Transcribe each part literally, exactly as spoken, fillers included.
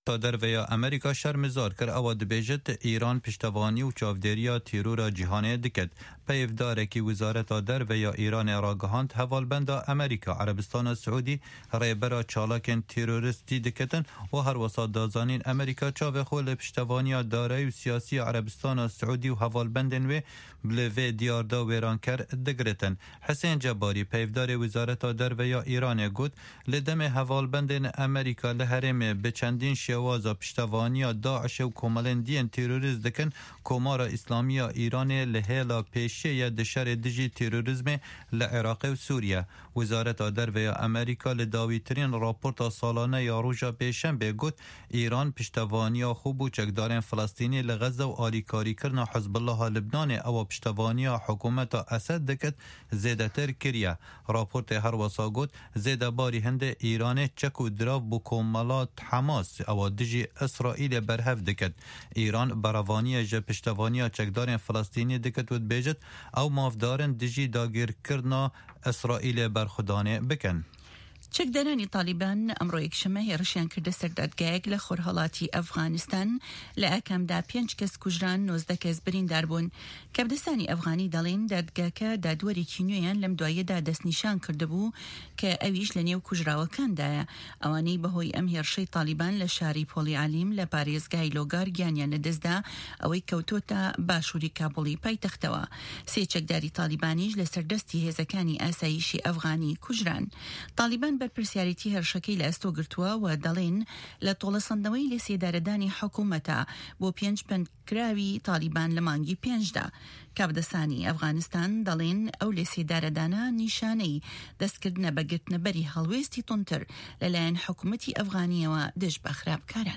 تا در ویا امریکا شرمزار کر او دبیجت ایران پشتوانی و چاودریا تیرورا جهانی دکد. پیفداره که وزارت در ویا ایران راگهاند حوالبند امریکا عربستان سعودی ریبرا چالاکن تیروریستی دکتن و هر وسط دازانین امریکا چاو خول پشتوانی دارای و سیاسی عربستان سعودی و حوالبندن و بلوی دیاردا ویران کر دگرتن. حسین جباری پیفدار وزارت در ویا ایران گود لدم حوالبندن امریکا لحرم بچندین شوازا پشتوانی داعش و کمالندین تیروریز دکن کمار اسلامی ایران لحیلا پیشه یا دشار دجی تیروریزم لعراق و سوریه. وزارت در ویا امریکا لداویترین راپورت سالانه یا روژا پیشن بگود ایران پشتوانی خوب و چکدارن فلسطینی لغزه و آلیکاری کرنا حزب الله لبنان او پشتوانی حکومت اسد دکت زیده تر کریه. راپورت هر وسا گود زیده باری هند ایران چک و دراو بو کمالات حماس او دجی اسرائیل برهف دکت. ایران براوانی جه پشتوانی چکدارن فلسطینی دکت ود بیجت او مافدارن دجی داگیر کرنا اسرائیل برخدانه بکن. چەکدارانی تالیبان ئەمڕۆ یەکشەمە هێرشیان کردە سەردادگایەک لە خۆرهەڵاتی ئەفغانستان لە ئاکامدا پێنج کەس کوژران نۆزدە کەس بریندار بوون. کەپدەستانی ئەفغانی دەڵێن دادگاکە دادوەرێکی نوێیان لەم دوایەدا دەستنیشان کردبوو کە ئەویش لە نێو کوژراوەکاندایە. ئەوانەی بەهۆی ئەم هێرشەی تالیبان لە شاری پۆلی عالیم لە پارێزگای لۆگار گیانیان لەدەستدا ئەوەی کەوتۆتە باشووری کابوڵی پایتەختەوە. سێ چەکداری تالیبانیش لە سەردەستی هێزەکانی ئاسایشی ئەفغانی کوژران. تالیبان بەرپرسیارەتی هێرشەکەی لە ئەستۆ گرتووە و دەڵێن لە تۆڵەسەندنەوەی لە سێدارەدانی حکوومەتە بۆ پێنج پەنکراوی تالیبان لە مانگی پێنجدا. کاپدەسانی ئەفغانستان دەڵێن ئەو لە سێدارەدانە نیشانەی دەستکردنە بەگرتنەبەری هەڵوێستی تونتر لەلایەن حکوومەتی ئەفغانیەوە دژ بە خراپکارن.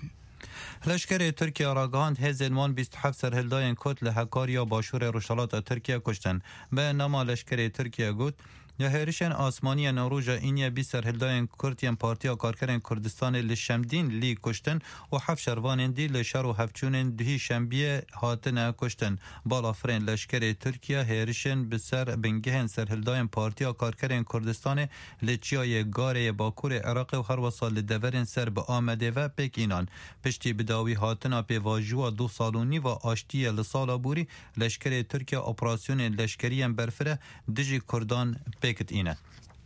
لشکر ترکیه راگهاند هزین وان بیست و هفت سرهلداین کت لحکاریا باشور روشالات ترکیه کشتن. به نام لشکر ترکیه گوت یا هرشن آسمانی نوروژا اینیا بی سرهلداین کردین پارتیا کارکرین کردستان لشمدین لی کشتن و هفت شروان دی لشر و هفتچون دهی شنبیه هاتن کشتن. بالا فرین لشکر ترکیه هرشن بسر بنگهن سرهلداین پارتیا کارکرین کردستان لچیای گاره باکور عراق و هر وصال دورن سر به آمده و پکینان. پشتی بداوی هاتنا پی واجوا دو سالونی و آشتی لسالا بوری لشکر ترکیه اپراسیون لشکری برفره دجی کردان بکت اینه.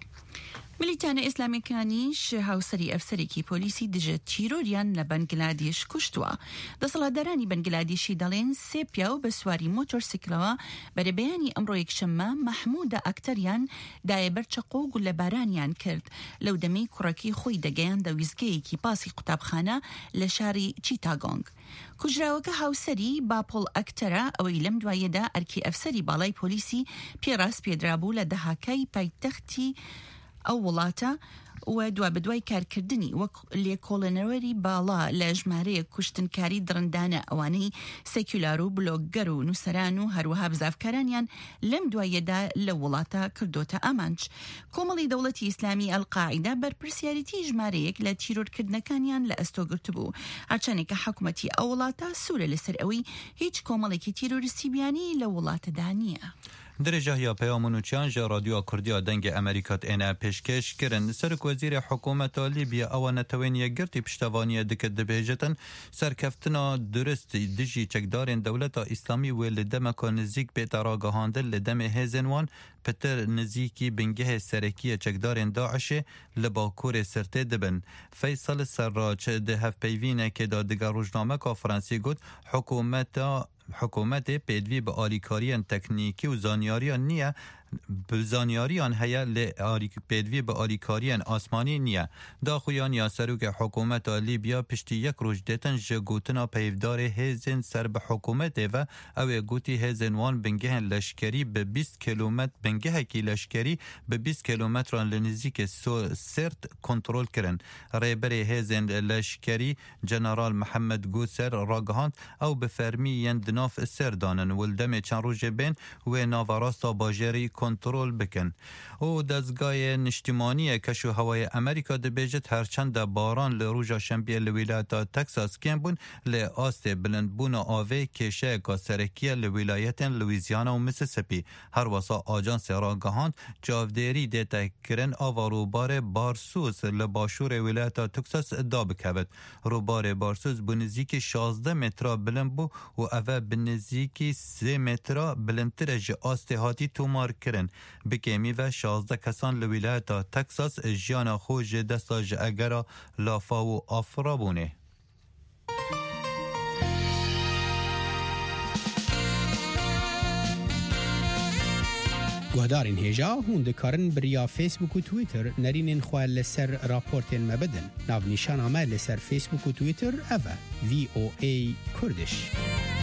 ملیتانە ئیسلامیەکانیش هاوسەری ئەفسەرێکی پۆلیسی دژە تیرۆریان لە بەنگلادێش کوشتووە. دەسەڵاتدارانی بەنگلادێشی دەڵێن سێ پیاو بە سواری مۆتۆرسیکلەوە بەرەبەیانی ئەمڕۆ یەکشەممە مەحموودە ئەکتەریان دایە بەرچەقۆ و گولەبارانیان کرد لەو دەمەی کوڕەکەی خۆی دەگەیاندە ویزگەیەکی پاسی قوتابخانە لە شاری چیتاگۆنگ. کوژراوەکە هاوسەری باپۆڵ ئەکتەرە ئەوەی لەم دوایەدا ئەرکی ئەفسەری باڵای پۆلیسی پێڕاست پێدرابوو لە دەهاکای پایتەختی ئەو وڵاتە و دوا بەدوای کارکردنی وەک لێکۆڵێنەوەری باڵا لە ژمارەیە کوشتنکاری درندانە ئەوانەی سێکولار و بلۆگەر و نووسەران و هەروەها بزافکارانیان لەم دوایەدا لە وڵاتە کردۆتە ئامانج. کۆمەڵی دەوڵەتی ئیسلامی ئەلقاعیدا بەرپرسیارەتی ژمارەیەک لە تیرۆرکردنەکانیان لە ئەستۆگرت بوو. هەرچەندێک کە حکوومەتی ئەو وڵاتە سوورە لەسەر ئەوەی هیچ کۆمەڵێکی تیرۆریستی بیانی لە وڵاتەدا نییە. درجه یا پیامونوچیان جا رادیو کردیا دنگ امریکات اینا پیشکش کرن. سرک وزیر حکومت لیبیا او نتوین یگرتی پشتوانی دکت دبیجتن سرکفتنا درست دجی چکدارین دولت اسلامی و لدمکا نزیک بیت راگهاندل لدم هزنوان پتر نزیکی بنگه سرکی چکدارین داعش لباکور سرته دبن. فیصل سراج ده هف پیوینه که دا دگر روزنامه که فرانسی گود حکومت حکومت پیدوی به آلیکاریان تکنیکی و زانیاریان نیه بزانیاریان هیا ل پیدوی به آلیکاریان آسمانی نیه. داخویان یا سروک حکومت لیبیا پشتی یک روز دیتن جگوتنا پیفدار هزین سر به حکومت و او گوتی هزین وان بنگهن لشکری به بیست کیلومتر بنگه کی لشکری به بیست کیلومتر لنزیک سرت کنترل کرن. ریبر هزین لشکری جنرال محمد گوسر راگهاند او به فرمی یند ناف سردانن ولدم چند روز بین و ناوراستا باجری کنترل بکن. او دزگاه نشتیمانی کشو هوای امریکا دبیجت هرچند باران لروژا شنبیه لولایت تکساس کم بون لآست بلند بون آوه کشه کاسرکیه لولایت لویزیانا و میسیسیپی. هر واسا آجانس راگهاند جاودیری دیتا کرن آوارو بار بارسوس لباشور ولایت تکساس ادعا بکوید. رو بار بارسوس بنزیک شازده متر بلند بو و اوه بنزیک سه متر بلندتر جه آست هاتی تومار کرن. بکیمی و شازده کسان لولایت تکساس جیانا خوش دستا جه اگرا لافا و آفرابونه. گهدارین هجا هون دکارن بریا فیسبوک و تویتر نرینین خواه لسر راپورتین مبدن. ناو نیشان آمه لسر فیسبوک و تویتر اوه وی او ای کردش.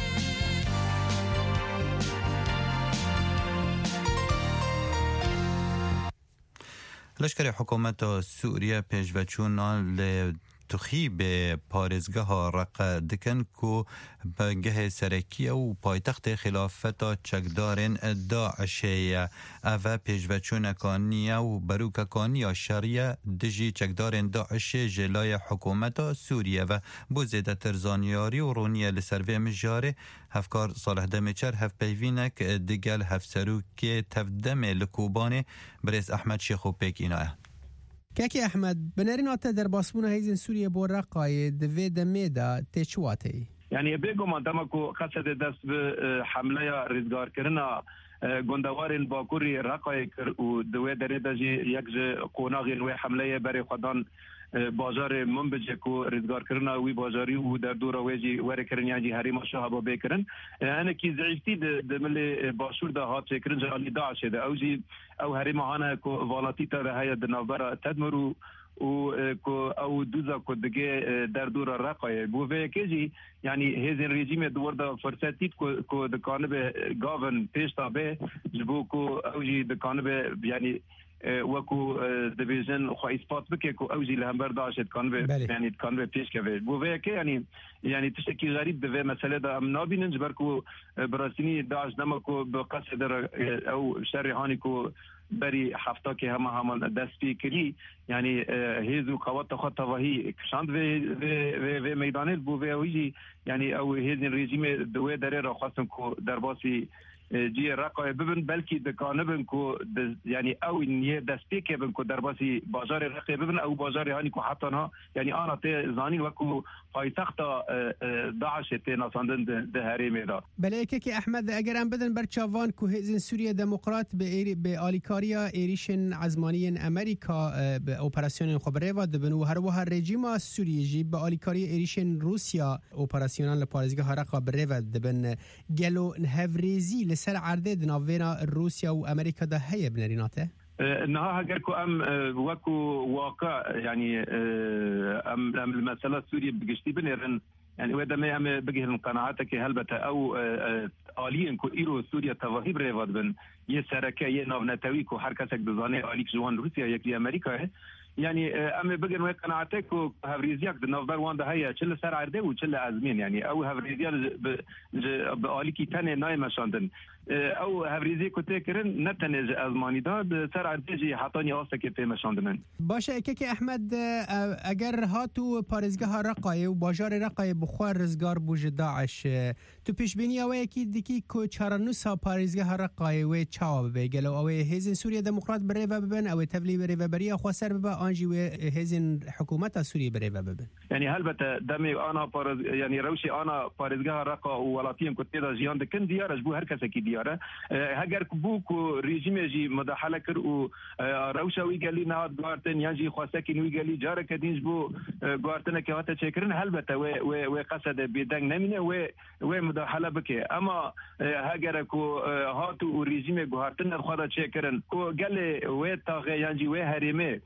لشکر حکومت سوریه پیشوچونان ل تخیب پارزگاه رق دکن کو بنگه سرکی و پایتخت خلافت چکدارن داعشیه اوه پیشوچونکانی و بروککانی شریعه دجی چکدارن داعش جلای حکومت سوریه و بوزیده ترزانیاری و رونیه لسروی مجاره هفکار صالح دمیچر هف پیوینک دگل هف سروک تفدم لکوبان بریس احمد شیخو پیک اینایه. کاکی احمد بنرینات در باسبونه هیزن سوریه بو رقای دوی دمیدا تچواتی یعنی بگم آدمکو قصد دست به حمله ریزگار کردن گندوارین باکوری رقای کرد و دوی دری دجی یک قوناغین و حمله بری خودان بازار منبجه کو ریزگار کردن وی بازاری و در دور ویجی ور کردن یعنی حریم شهاب بکردن انا کی ضعیفتی د مل باشور ده هات کردن جالی داعش ده اوجی او حریم هانا کو والاتی تا هيا د نوبر تدمرو و کو او دوزا کو دگه در دور رقای بو و کیجی یعنی هزین رژیم دور د فرصتی کو کو د کانبه گاون پیشتا به جبو کو اوجی د کانبه یعنی وكو ديفيجن خو اثبات بك كو اوجي لهمبر داشت كان يعني كان بيش كبير بو ويك يعني يعني تشكي غريب ده مساله ده امنابي نجبركو براسيني داعش دمكو بقصد او شريحانيكو بري حفتا که همه همان دستی کلی یعنی هیزو قوات خط وهی کشاند و و و میدانه بو و ویجی یعنی او هیزن رژیم دوی دره را خواستن کو در باسی جی رقای ببن بلکی دکانبن کو یعنی او نیه دستی که بن کو در باسی بازار رقای ببن او بازار هانی کو حتی نا یعنی آنا ته زانی وکو پایتخت داعش ته ناساندن ده هریمه دا بله که احمد اگر ام بدن بر چاوان کو هیزن سوریه دموکرات به به آلیکاریا ایریشن عزمانی امریکا به اپراسیون خبره و دبن و هر و هر رژیم سوریه جی به آلیکاری ایریشن روسیا اپراسیونال پارزگاه رقا بره و دبن گلو هفریزی سر عرضه دناوینا روسیا و امریکا ده هي بنريناته انها هاجر كو ام وكو واقع يعني ام المساله السوريه بقشتي بنرن يعني ودا ما ام بجه قناعتك هلبته او الين كو ايرو سوريا توهيب ريفاد بن يسركه ينونتوي كو حركتك بزانه اليك جوان روسيا يك امريكا يعني ام بجن وين قناعتك وهفريزياك دنوبر وان ده هي چل سر عرده و چل ازمين يعني او هفريزيا باليكي تاني نايم شاندن او هفريزي كنت كرن نتنج ازماني ده سر عرده جي حطاني اوسك تي مشاندن باشه که احمد اگر هاتو پارزگاه رقای و بازار رقای بخوار رزگار بوج داعش تو پیش بینی او یکی دیکی کو چارنوسا پارزگاه رقای و چاو بگلو او هیزن سوریه دموکرات بره و ببن او تبلی بره و بریا خسر ببا انجي وهزن حكومتها سوريا بريبا ببن يعني هلبته دمي انا بارز يعني روشي انا بارزگاه رقا وولاتيم كنت دا زيان دكن ديار جبو هر کس کی دياره هاگر بو کو رژیم جي مداخله کر او روشا وی گلی ناد گارتن يجي خواسكين وی گلی جاره کدينج بو گارتن که هات چکرن هلبته و و قصد بدنگ نمینه و و مداخله بك اما هاگر کو هاتو رژیم گارتن خدا چکرن کو گله و تاغ يجي و هريمه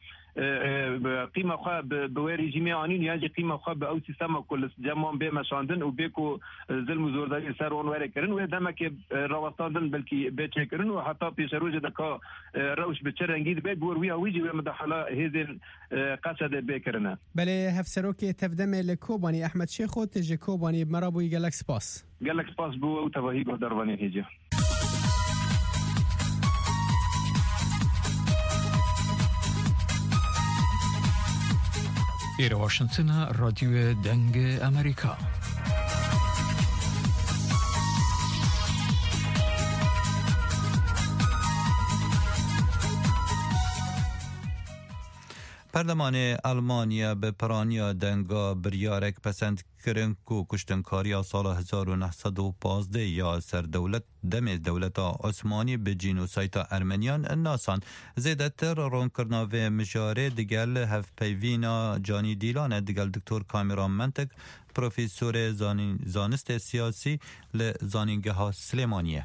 قيمه خا بوريجيمي انين يعني قيمه خا او سيستم كل جمعون به مشاندن و بكو ظلم زورداري سرون وره كرن و دمك راوستاندن بلكي بچكرن و حتى بيشروج دكا روش بچرنگيد به گوروي ويجي مدخله هيزن قصد بكرنا بله هفسروك تفدم لكوباني احمد شيخو تجي كوباني مرابو جالاكس باس جالاكس باس بو توهيق درواني هيجي إلى واشنطن راديو دنگ أمريكا. پرلمان آلمانیا به پرانیا دنگا بریارک پسند کرن کو کشتنکاری سال هزار و نهصد و پانزده یا سر دولت دم دولت عثمانی به جینوسایت ارمنیان ناسان زیادتر رون کرناوه مجاره دیگل هف پیوینا جانی دیلان دیگل دکتور کامران منطق پروفیسور زانست سیاسی لزانینگه ها سلیمانیه.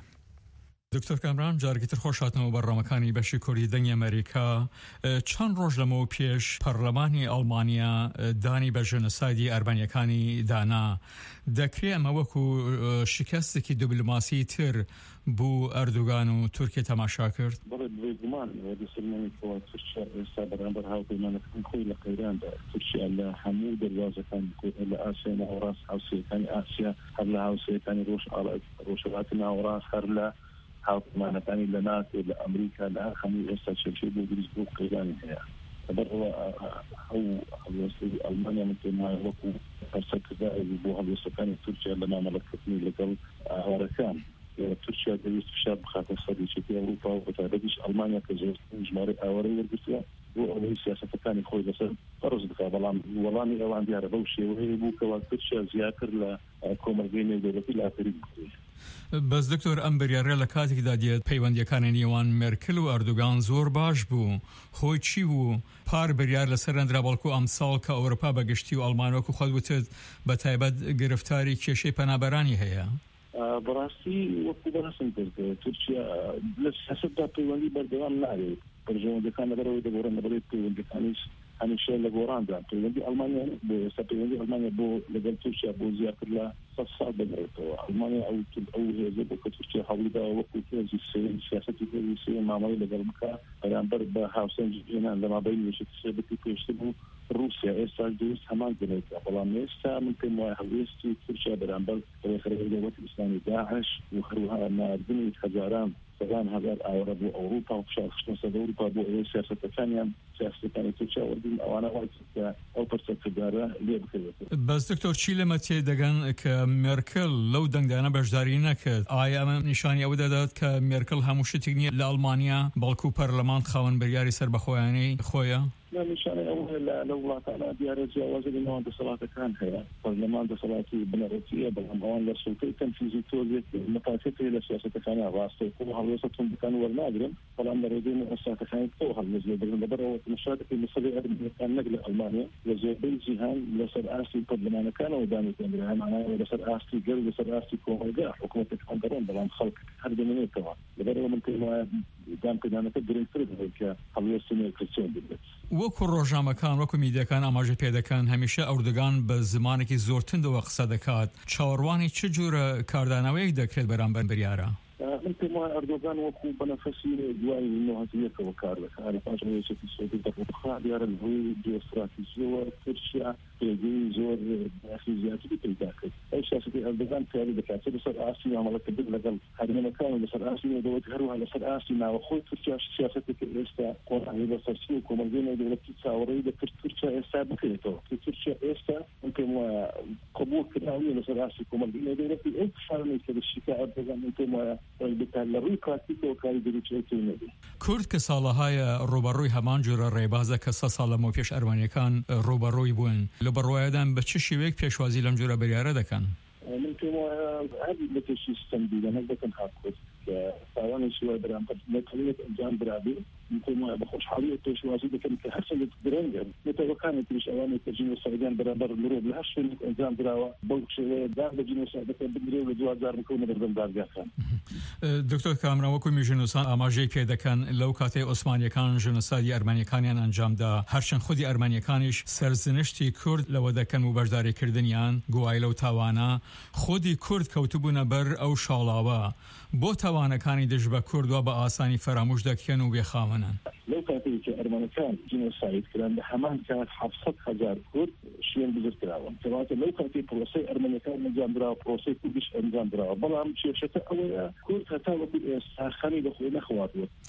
دکتر کامران جارگیتر خوشاتنەوە بەڕامەکانی بەشی کوردی دەنگی ئەمریکا چەند ڕۆژ لەمەوە پێش پەرلەمانی ئەڵمانیا دانی بە ژنۆسایدی ئەرمەنیەکانی دانا دەکرێت ئەمە وەکو شکستێکی دیپلۆماسی تر بوو ئەردوغان و تورکیا تەماشا کرد؟ بەڵێ بێگومان دەسەلمانێکەوە تورکیا ئێستا بەرامبەر هاوپەیمانەکان خۆی لە قەیراندا تورکیا لە هەموو دەریاوەکان لە ئاسیا ناوەڕاست هاوسەیەکانی ئاسیا هەر لە هاوسەیەکانی ڕۆژهەڵاتی ناوەڕاست هەر لە هاوپەیمانەکانی لە ناتۆ لە ئەمریکا لە هەر هەموو ئێستا چێشەی بۆ دروست بوو قەیرانی هەیە لەبەرەوە ئەو هەڵوێستەی ئەڵمانیا من پێم وایە وەکو هەرسەرکردایەکی بۆ هەڵوێستەکانی تورکیا لە مامەڵەتکردنی لەگەڵ هاوڕەکان تورکیا دەویست فشار بخاتە سەر یەکێتی ئەوروپا و بەتایبەتیش ئەڵمانیا کە زۆرترین ژمارەی ئاوەرەی وەرگرتووە بۆ ئەوەی سیاسەتەکانی خۆی لەسەر بەڕز بکات بەڵام وەڵامی ئەوان دیارە بەو شێوەیە بوو کەوا تورکیا زیاتر لە کۆمەلگەی نێودەوڵەتی لاپەری بکرێت. بەس دکتۆر ئەم بریارە لە کاتێکدا دێت پەیوەندیەکانی نێوان مێرکل و ئەردوغان زۆر باش بوو خۆی چی بوو پار بریار لەسەر ئەندرا بەڵکو ئەم ساڵ کە ئەوروپا بەگشتی و ئەڵمانۆک و خۆت وتت بەتایبەت گرفتاری کێشەی پەنابەرانی هەیە. بەڕاستی وەکو بەڕاستم کرد تورکیا لە سیاسەتدا پەیوەندی بەردەوام ناوێت پەرژەوەندەکان لەبەرەوەی دەگۆڕن لەبەرەوەی پەیوەندیەکانیش هەمیشە لە گۆڕاندا پەیوەندی ئەڵمانیا بۆ ئێستا پەیوەندی ئەڵمانیا بۆ لەگەڵ تورکیا بۆ زیاتر لە سەد ساڵ دەگرێتەوە ئەڵمانیا ئەو ئەو هێزە بۆ کە تورکیا هەوڵیداوە وەکو هێزی سێوەی سیاسەتی هێزی سێوەی مامەڵەی لەگەڵ بکە بەرامبەر بە هاوسەنگی هێنان لە مابەین وێشتی سێبەتی پێشتر بوو رووسیا ئێستا دەویست هەمان بنێتە بەڵام ئێستا من پێم وایە هەڵوێستی تورکیا بەرامبەر ڕێکخراوەی دەوڵەتی ئیسلامی داعش و هەروەها ناردنی هەزاران سەدان هەزار ئاوەرە بۆ ئەوروپا و فشارخستنە سەد ئەوروپا بۆ ئەوەی سیاسەتەکانیان سیاسەتەکانی تورکیا وەرگرن ئەوانە وای کە ئەو پەرچەکردارە لێ بکرێت. بەس دکتۆر چی لەمە تێدەگەن کە مێرکل لەو دەنگدانە بەشداری نەکرد ئایا ئەمە نیشانی ئەوە دەدات کە مێرکل هەموو شتێک نییە لە ئەڵمانیا بەڵکو پەرلەمان خاوەن بەریاری سەربەخۆیانەی خۆیە؟ نشانه ئەوە لە وڵاتانە دیارە جیاوازی لەناو دەسەڵاتەکان هەیە پەرلەمان دەسەڵاتی بنەڕەتیە بەڵام ئەوان لە سوڵتەی تەنفیزی تۆزێت مەتافێتی لە سیاسەتەکانی ڕاستە و هەڵوێستە توندەکان وەرناگرن بەڵام لە ڕێگەی مؤسساتەکانی تۆ هەڵوێست بگرن لەبەرەوە مشارەتی مەسەلەی ئەرمەنیەکان نەک لە ئەڵمانیا لە زۆربەی جیهان لەسەر ئاستی پەرلەمانەکانەوە دانیپێنرا معناوە لەسەر ئاستی گەل لەسەر ئاستی کۆمەلگا حکوومەتەکان دەڕۆن بەڵام خەڵک هەر دەمێنێتەوە لەبەرەوە من پێم وایە دامپێدانەکە گرنگتر بێت کە هەڵوێستی مێرکل بێت. وەکو ڕۆژنامەکان وەکو میدیەکان ئاماژە پێدەکەن هەمیشە ئەردوغان بە زمانێکی زۆر تندەوە قسە دەکات چاوەڕوانی چ جۆرە کاردانەوەیەک دەکرێت بەرامبەر بریارە؟ من پێم وایە ئەردوغان وەکو بەنەفەسی دوای نۆهەتیەکەوە کار دەکات لە پاش هەڵوێستی سوێدی دەڕۆخا دیارە لەهۆی جیۆستراتیژیەوە تورکیا پێگەی زۆر باسی زیاتری پەیدا کرد ئەو سیاسەتی ئەردوغان پیاوی دەکات چ لەسەر ئاستی مامەڵەکردن لەگەڵ هەرێمەکان و لەسەر ئاستی نێودەوڵەتی هەروەها لەسەر ئاستی ناوەخۆی تورکیا سیاسەتێکی ئێستا کۆناغی بەسەرچی و کۆمەلگەی نێودەوڵەتی چاوەڕێی دەکرد تورکیا ئێستا بکرێتەوە کە تورکیا ئێستا من پێم وایە قبوڵکردناویە لەسەر ئاستی کۆمەلگەی نێودەوڵەتی ئەو فشارانەی کە دەشیکا ئەردوغان من پێم وایە لە ڕووی پراکتیکەوە کاری دەروچێتی نەبێت. کورد کە ساڵەهایە ڕوبەڕووی هەمان جۆرە ڕێبازە کە سە ساڵ لەمەوە پێش ئەرمەنیەکان ڕوبەڕووی بوون لە بەڕوایەدان بە چ شێوەیەک پێشوازی لەم جۆرە بریارە دەکەن؟ من پێم وایە هەر لە پێشی ستەمبیلەنە دەکەن هاکۆت کە تاوانی شوای بەرامبەر نەتەوێت ئەنجام درابێ من پێم وایە بە خۆشحاڵی پێشوازی دەکەن کە هەرچەندێک درەنگن نەتەوەکانی تریش ئەوانێک کە جینۆسایدیان بەرامبەر مرۆڤ لە هەر شوێنێک ئەنجام دراوە بەو شێوەیە دار لە جینۆسایدەکە بدرێ و لە دوازار بکەونە بەردەم دادگاکان. دکتۆر کامران وەکو میژنووسان ئاماژەی پێ دەکەن لەو کاتەی عوسمانیەکان ژنۆسایدی ئەرمەنیەکانیان ئەنجامدا هەرچەند خودی ئەرمەنیەکانیش سەرزنشتی کورد لەوە دەکەن و بەشداریکردنیان گوای لەو تاوانە خودی کورد کەوتبوونە بەر ئەو شاڵاوە بۆ تاوانەکانی دژ بە کوردوە بە ئاسانی فەراموش دەکەن و بێخاوەنن. لەو کاتێک کە ئەرمەنەکان جینۆساید کران لە هەمان کات حەوت سەد هەزار کورد شوێن بزرگراون کەواتە لەو کاتێک پرۆسەی ئەرمەنیەکان ئەنجام دراوە پرۆسەی کوردیش ئەنجام دراوە بەڵام کێشەکە ئەوەیە کورد هەتا وەکو ئێستا خەمی بەخۆی نەخواتوە.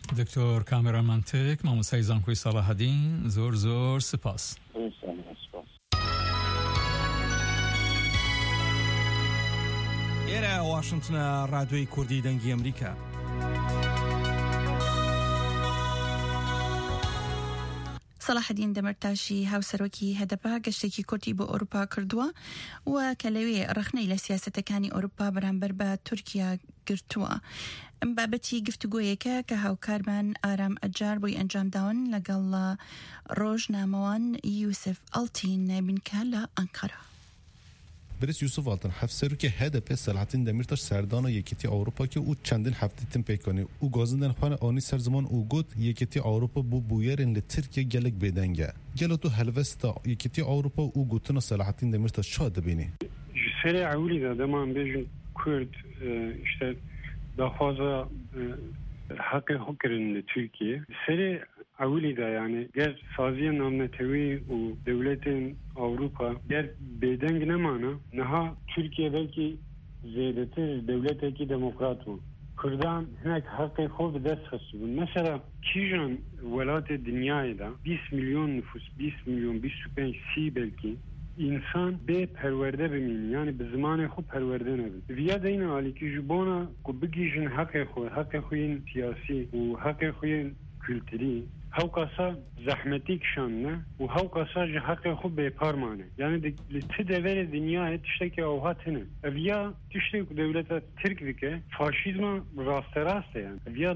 دکتر کامران منطق مامۆستای زانکۆی ساڵاحەدین زۆر زۆر سپاس. ئێرە واشنگتنە ڕادیۆی کوردی دەنگی ئەمریکا. سەلاحەدین دەمەرتاشی هاوسەرۆکی هەدەپا گەشتێکی کورتی بۆ ئەوروپا کردووە و کە لەوێ ڕخنەی لە سیاسەتەکانی ئەوروپا بەرامبەر بە تورکیا گرتووە. ئەم بابەتی گفتوگۆیەکە کە هاوکارمان ئارام ئەجار بۆی ئەنجامداون لەگەڵ ڕۆژنامەوان یوسف ئەڵتین نایبینکە لە ئەنقەرە. برس یوسف آلتن هفسروکی هدف سلاحتین دمیرتاش سردان یکیتی اروپا که او چندین هفته تیم پیکنی او گازندن خوان آنی سرزمان او گود یکیتی اروپا بو بویرن لترکیه گلک بدنگه گلو تو هلوستا یکیتی اروپا او گوتنا سلاحتین دمیرتاش شاد بینی سری عولی داده من بیشتر کرد işte daha fazla hakkı hukukların Türkiye seri avuli da yani ger saziye namne tevi u devletin Avrupa ger bedeng ne mana naha Türkiye belki zedetir devleteki demokrat mı Kürdan hinek hakkı hukuk dest xasibun mesela kijan velat-ı dünyayı da بیست milyon nüfus بیست milyon بیست و پنج سی belki insan be perverde bimini yani bi zamanı xo perverde nebin viya deyne ali ki jibona ku bigijin hakkı xo hakkı xoyin siyasi u hakkı xoyin kültürü havkasa zahmetik şanne u havkasa ji hakkı xo be parmane yani de tide vere dünya tişteki avhatine viya tiştek devlete Türk dike faşizma raste raste yani viya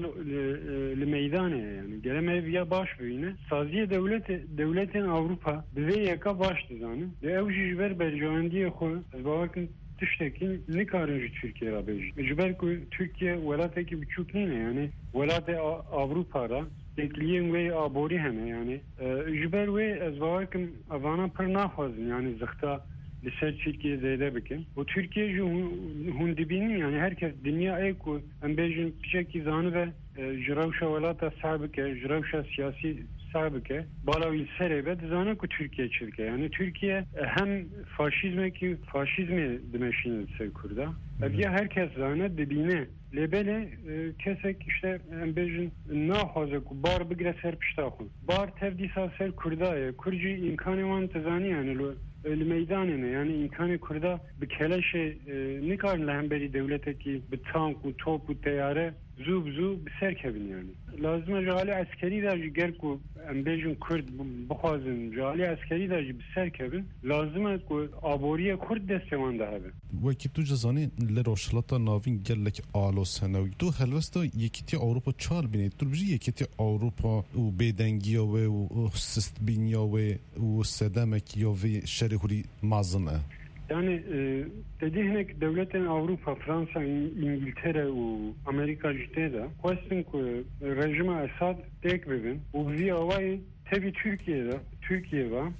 le meydane yani geleme viya baş büyüne saziye devleti devletin Avrupa bize yaka baş dizanı ve evji ver berjandiye xo bakın tiştekin ne karıncı Türkiye rabeci mecbur Türkiye velateki birçok ne yani velat Avrupa'da tekliyen ve abori heme yani jüber ve ezvakim avana per nahvazın yani zıhta liser Türkiye zeyde bikin. O Türkiye ju hundibinin yani herkes dünya eko embejin pişeki zanı ve jiravşa velata sabike jiravşa siyasi sabike balavi serebe dizane ku Türkiye çirke yani Türkiye hem faşizme ki faşizmi dimeşinin sevkurda. Ya herkes zane dibine lebele kesek işte embejin nahaze ku bar bigre ser piştaxun. Bar tevdisa ser kurdaya kurci imkanı van tezani yani الميداننا يعني إن كان كردا بكلاش نكار لهم بري دولتكي بالتانك وتوب والطيارة زوب زوب بسركبين يعني لازم جالي عسكري دا جركو أمبيجون كرد بخوازن جالي عسكري دا بسركبين لازم كو آبورية كرد دستمان ده هبه وكي تو جزاني لروشلاتا ناوين جلك آلو سنوي تو هلوستا يكيتي أوروبا چال بيني تو بجي يكيتي أوروبا و بيدنگيا و سست بينيا و سدمك يا في شريحوري مازنه yani e, dediğinek devletin Avrupa, Fransa, İngiltere ve Amerika jitede koysun ki rejime Esad tek bebin u vi avay tabi Türkiye'de Türkiye var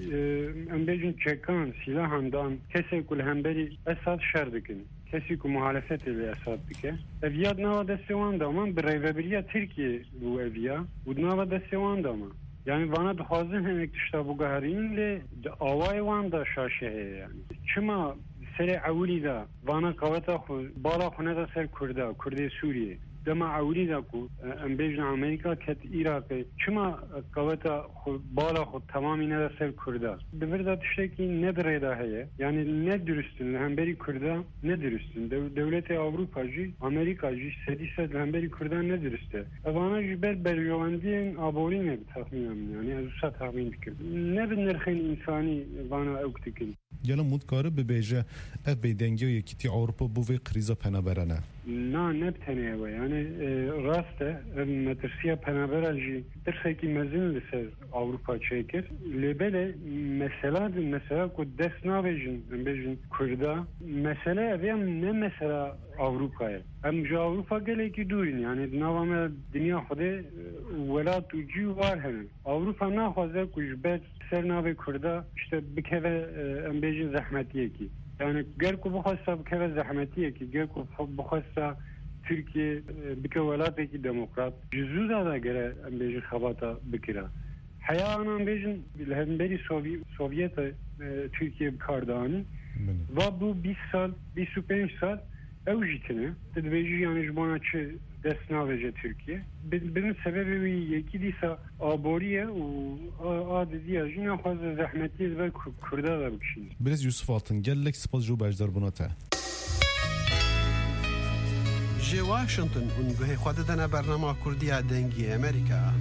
embejin çekan silahından kesekul hemberi Esad şerdikin kesiku muhalefet ile Esad dike eviyat nava destevan da ama bir reyvebiliye Türkiye bu eviya bu nava destevan da ama yani bana da hazır hemek işte bu gaharinle avay van da şaşeye yani. Çıma sere avuli da bana kavata xu bala xune da ser Kurda, Kurdi Suriye. Dema avuli da ku embejna Amerika ket Irak. Çıma kavata xu bala xu tamamine da ser Kurda. Devir da tişteki ne dereda heye. Yani ne dürüstün hemberi Kurda ne dürüstün. Devleti Avrupacı, Amerikacı sedise hemberi Kurda ne dürüste. Bana jübel berjovendiyen aborine bir tahminim yani. Azusat tahmin dikir. Ne bin nirxin insani bana evktikin. Gelen mutkarı bebeje ev beydengi yekiti Avrupa bu ve kriza penaberene. Na ne bteneye yani raste metrsiya penaberajı derseki mezin liser Avrupa çekir. Lebele mesela mesela ku desnavejin bejin Kurda mesele evim ne mesela Avrupa'ya. Hem ju Avrupa geleki durin yani navame dünya xode velat ucu var hemen. Avrupa naxwaze ku jbet sernave Kurda işte bikeve embejin zahmetiye ki. Yani gerku bukhasta bikeve zahmetiye ki gerku bukhasta Türkiye bike velateki demokrat cüzüda da gere embejin xabata bikira. Hayana embejin lehemberi Sovyet Türkiye kardani ve bu بیست سال بیست و پنج سال او جيتنا تدبيجي يعني جبانا چه دست ناوجه تركيا بدون سبب يكي ديسا آبوريه و آددية جينا خواز زحمتي زبال كرده دا بكشين برز يوسف آتن گلك سپاس جو بجدار بناته جي واشنطن ونگوه خوددنا برنامه كردية دنگي أمريكا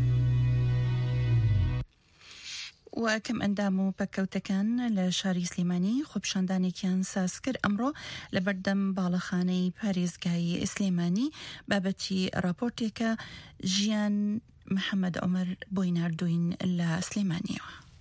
وكم اندامو بكوتكان لشاري سليماني خبشانداني كان ساسكر امرو لبردم بالخاني باريزغاي سليماني بابتي رابورتيكا جيان محمد عمر بويناردوين لسليماني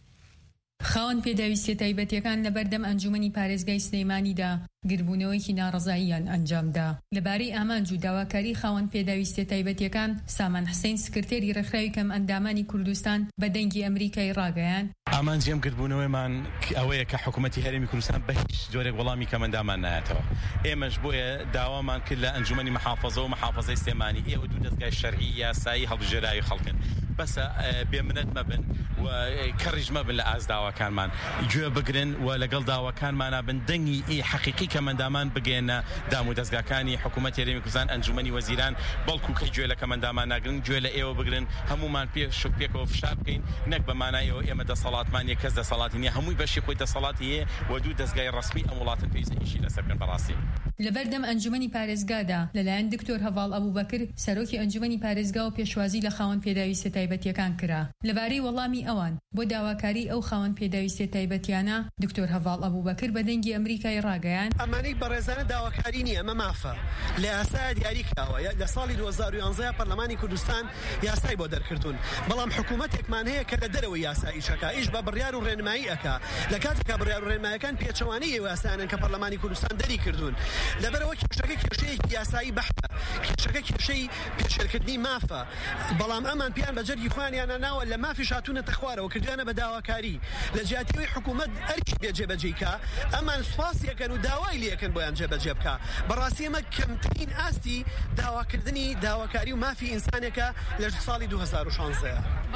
خاوەن پێداویستیە تایبەتیەکان لە بەردەم ئەنجومەنی پارێزگای سلەیمانیدا گربوونەوەیکی ناڕەزاییان ئەنجامدا. لەبارەی ئامانج و داواکاری خاوەن پێداویستیە تایبەتیەکان سامان حسین سکرتێری ڕێکخراوی کەم ئەندامانی کوردستان بە دەنگی ئەمریکای ڕاگەیان ئامانجیەم گربوونەوەیمان ئەوەیە کە حکوومەتی هەرێمی کوردستان بە هیچ جۆرێک وەڵامی کەم ئەندامان نایەتەوە. ئێمەش بۆیە داوامان کرد لە ئەنجومەنی مەحافەزە و مەحافەزەی سلێمانی ئێوە دوو دەستگای شەرعی یاسایی هەڵبژێرایی خەڵکن بەسە بێمنەت مەبن و کەڕیژ مەبن لە ئاز داواکانمان گوێ بگرن و لەگەڵ داواکانمانە بن دەنگی ئی حەقیقی کەمەندامان بگێنە دام و دەستگاکانی حکوومەتی هەرێمی کوردستان ئەنجومەنی وەزیران بەڵکو کەی گوێ لە کەمەندامان ناگرن گوێ لە ئێوە بگرن هەمومان پێش پێکەوە فشار بکەین نەک بەمانایەوە ئێمە دەسەڵاتمان یە کەس دەسەڵاتی نییە هەمووی بەشی خۆی دەسەڵاتی هەیە و دوو دەستگای ڕەسمی ئەم وڵاتن پێویستە ئیشی لەسەر بکەن بەڕاستی. لەبەردەم ئەنجومەنی پارێزگادا لەلایەن دکتۆر هەڤاڵ ئەبوبەکر سەرۆکی ئەنجومەنی پارێزگا و پێشوازی لە خاوەن پێداویستە تایبەتیەکان کرا. لەبارەی وەڵامی ئەوان بۆ داواکاری ئەو خاوەن پێداویستە تایبەتیانە دکتۆر هەڤاڵ ئەبوبەکر بە دەنگی ئەمریکای ڕاگەیان ئەمانەی بەڕێزانە داواکاری نییە ئەمە مافە لە یاسای دیاری کراوە لە ساڵی دوو هەزار و یانزە پەرلەمانی کوردستان یاسای بۆ دەرکردوون بەڵام حکوومەتێکمان هەیە کە لە دەرەوەی یاسایی شەکا ئیش بە بڕیار و ڕێنمایی ئەکا لە کاتێکا بڕیار و ڕێنمایەکان پێچەوانەی ئێوە یاسایانن کە پەرلەمانی کوردستان دەری کردوون لەبەرەوە کێشەکە کێشەیەکی یاسایی بەحتە کێشەکە کێشەی پێشێرکردنی مافە بەڵام ئەمان پیان بە جەرگی خۆیانیانە ناوە لە مافی شاتوونەتە خوارەوە کردیانە بە داواکاری لە جیاتیەوەی حکوومەت ئەرکی بێجێبەجێیکە ئەمان سوپاسیەکەن و داوای لێەکەن بۆیان جێبەجێ بکە بەڕاستی ئەمە کەمترین ئاستی داواکردنی داواکاری و مافی ئینسانێکە لە ساڵی دوو هەزار و شانزە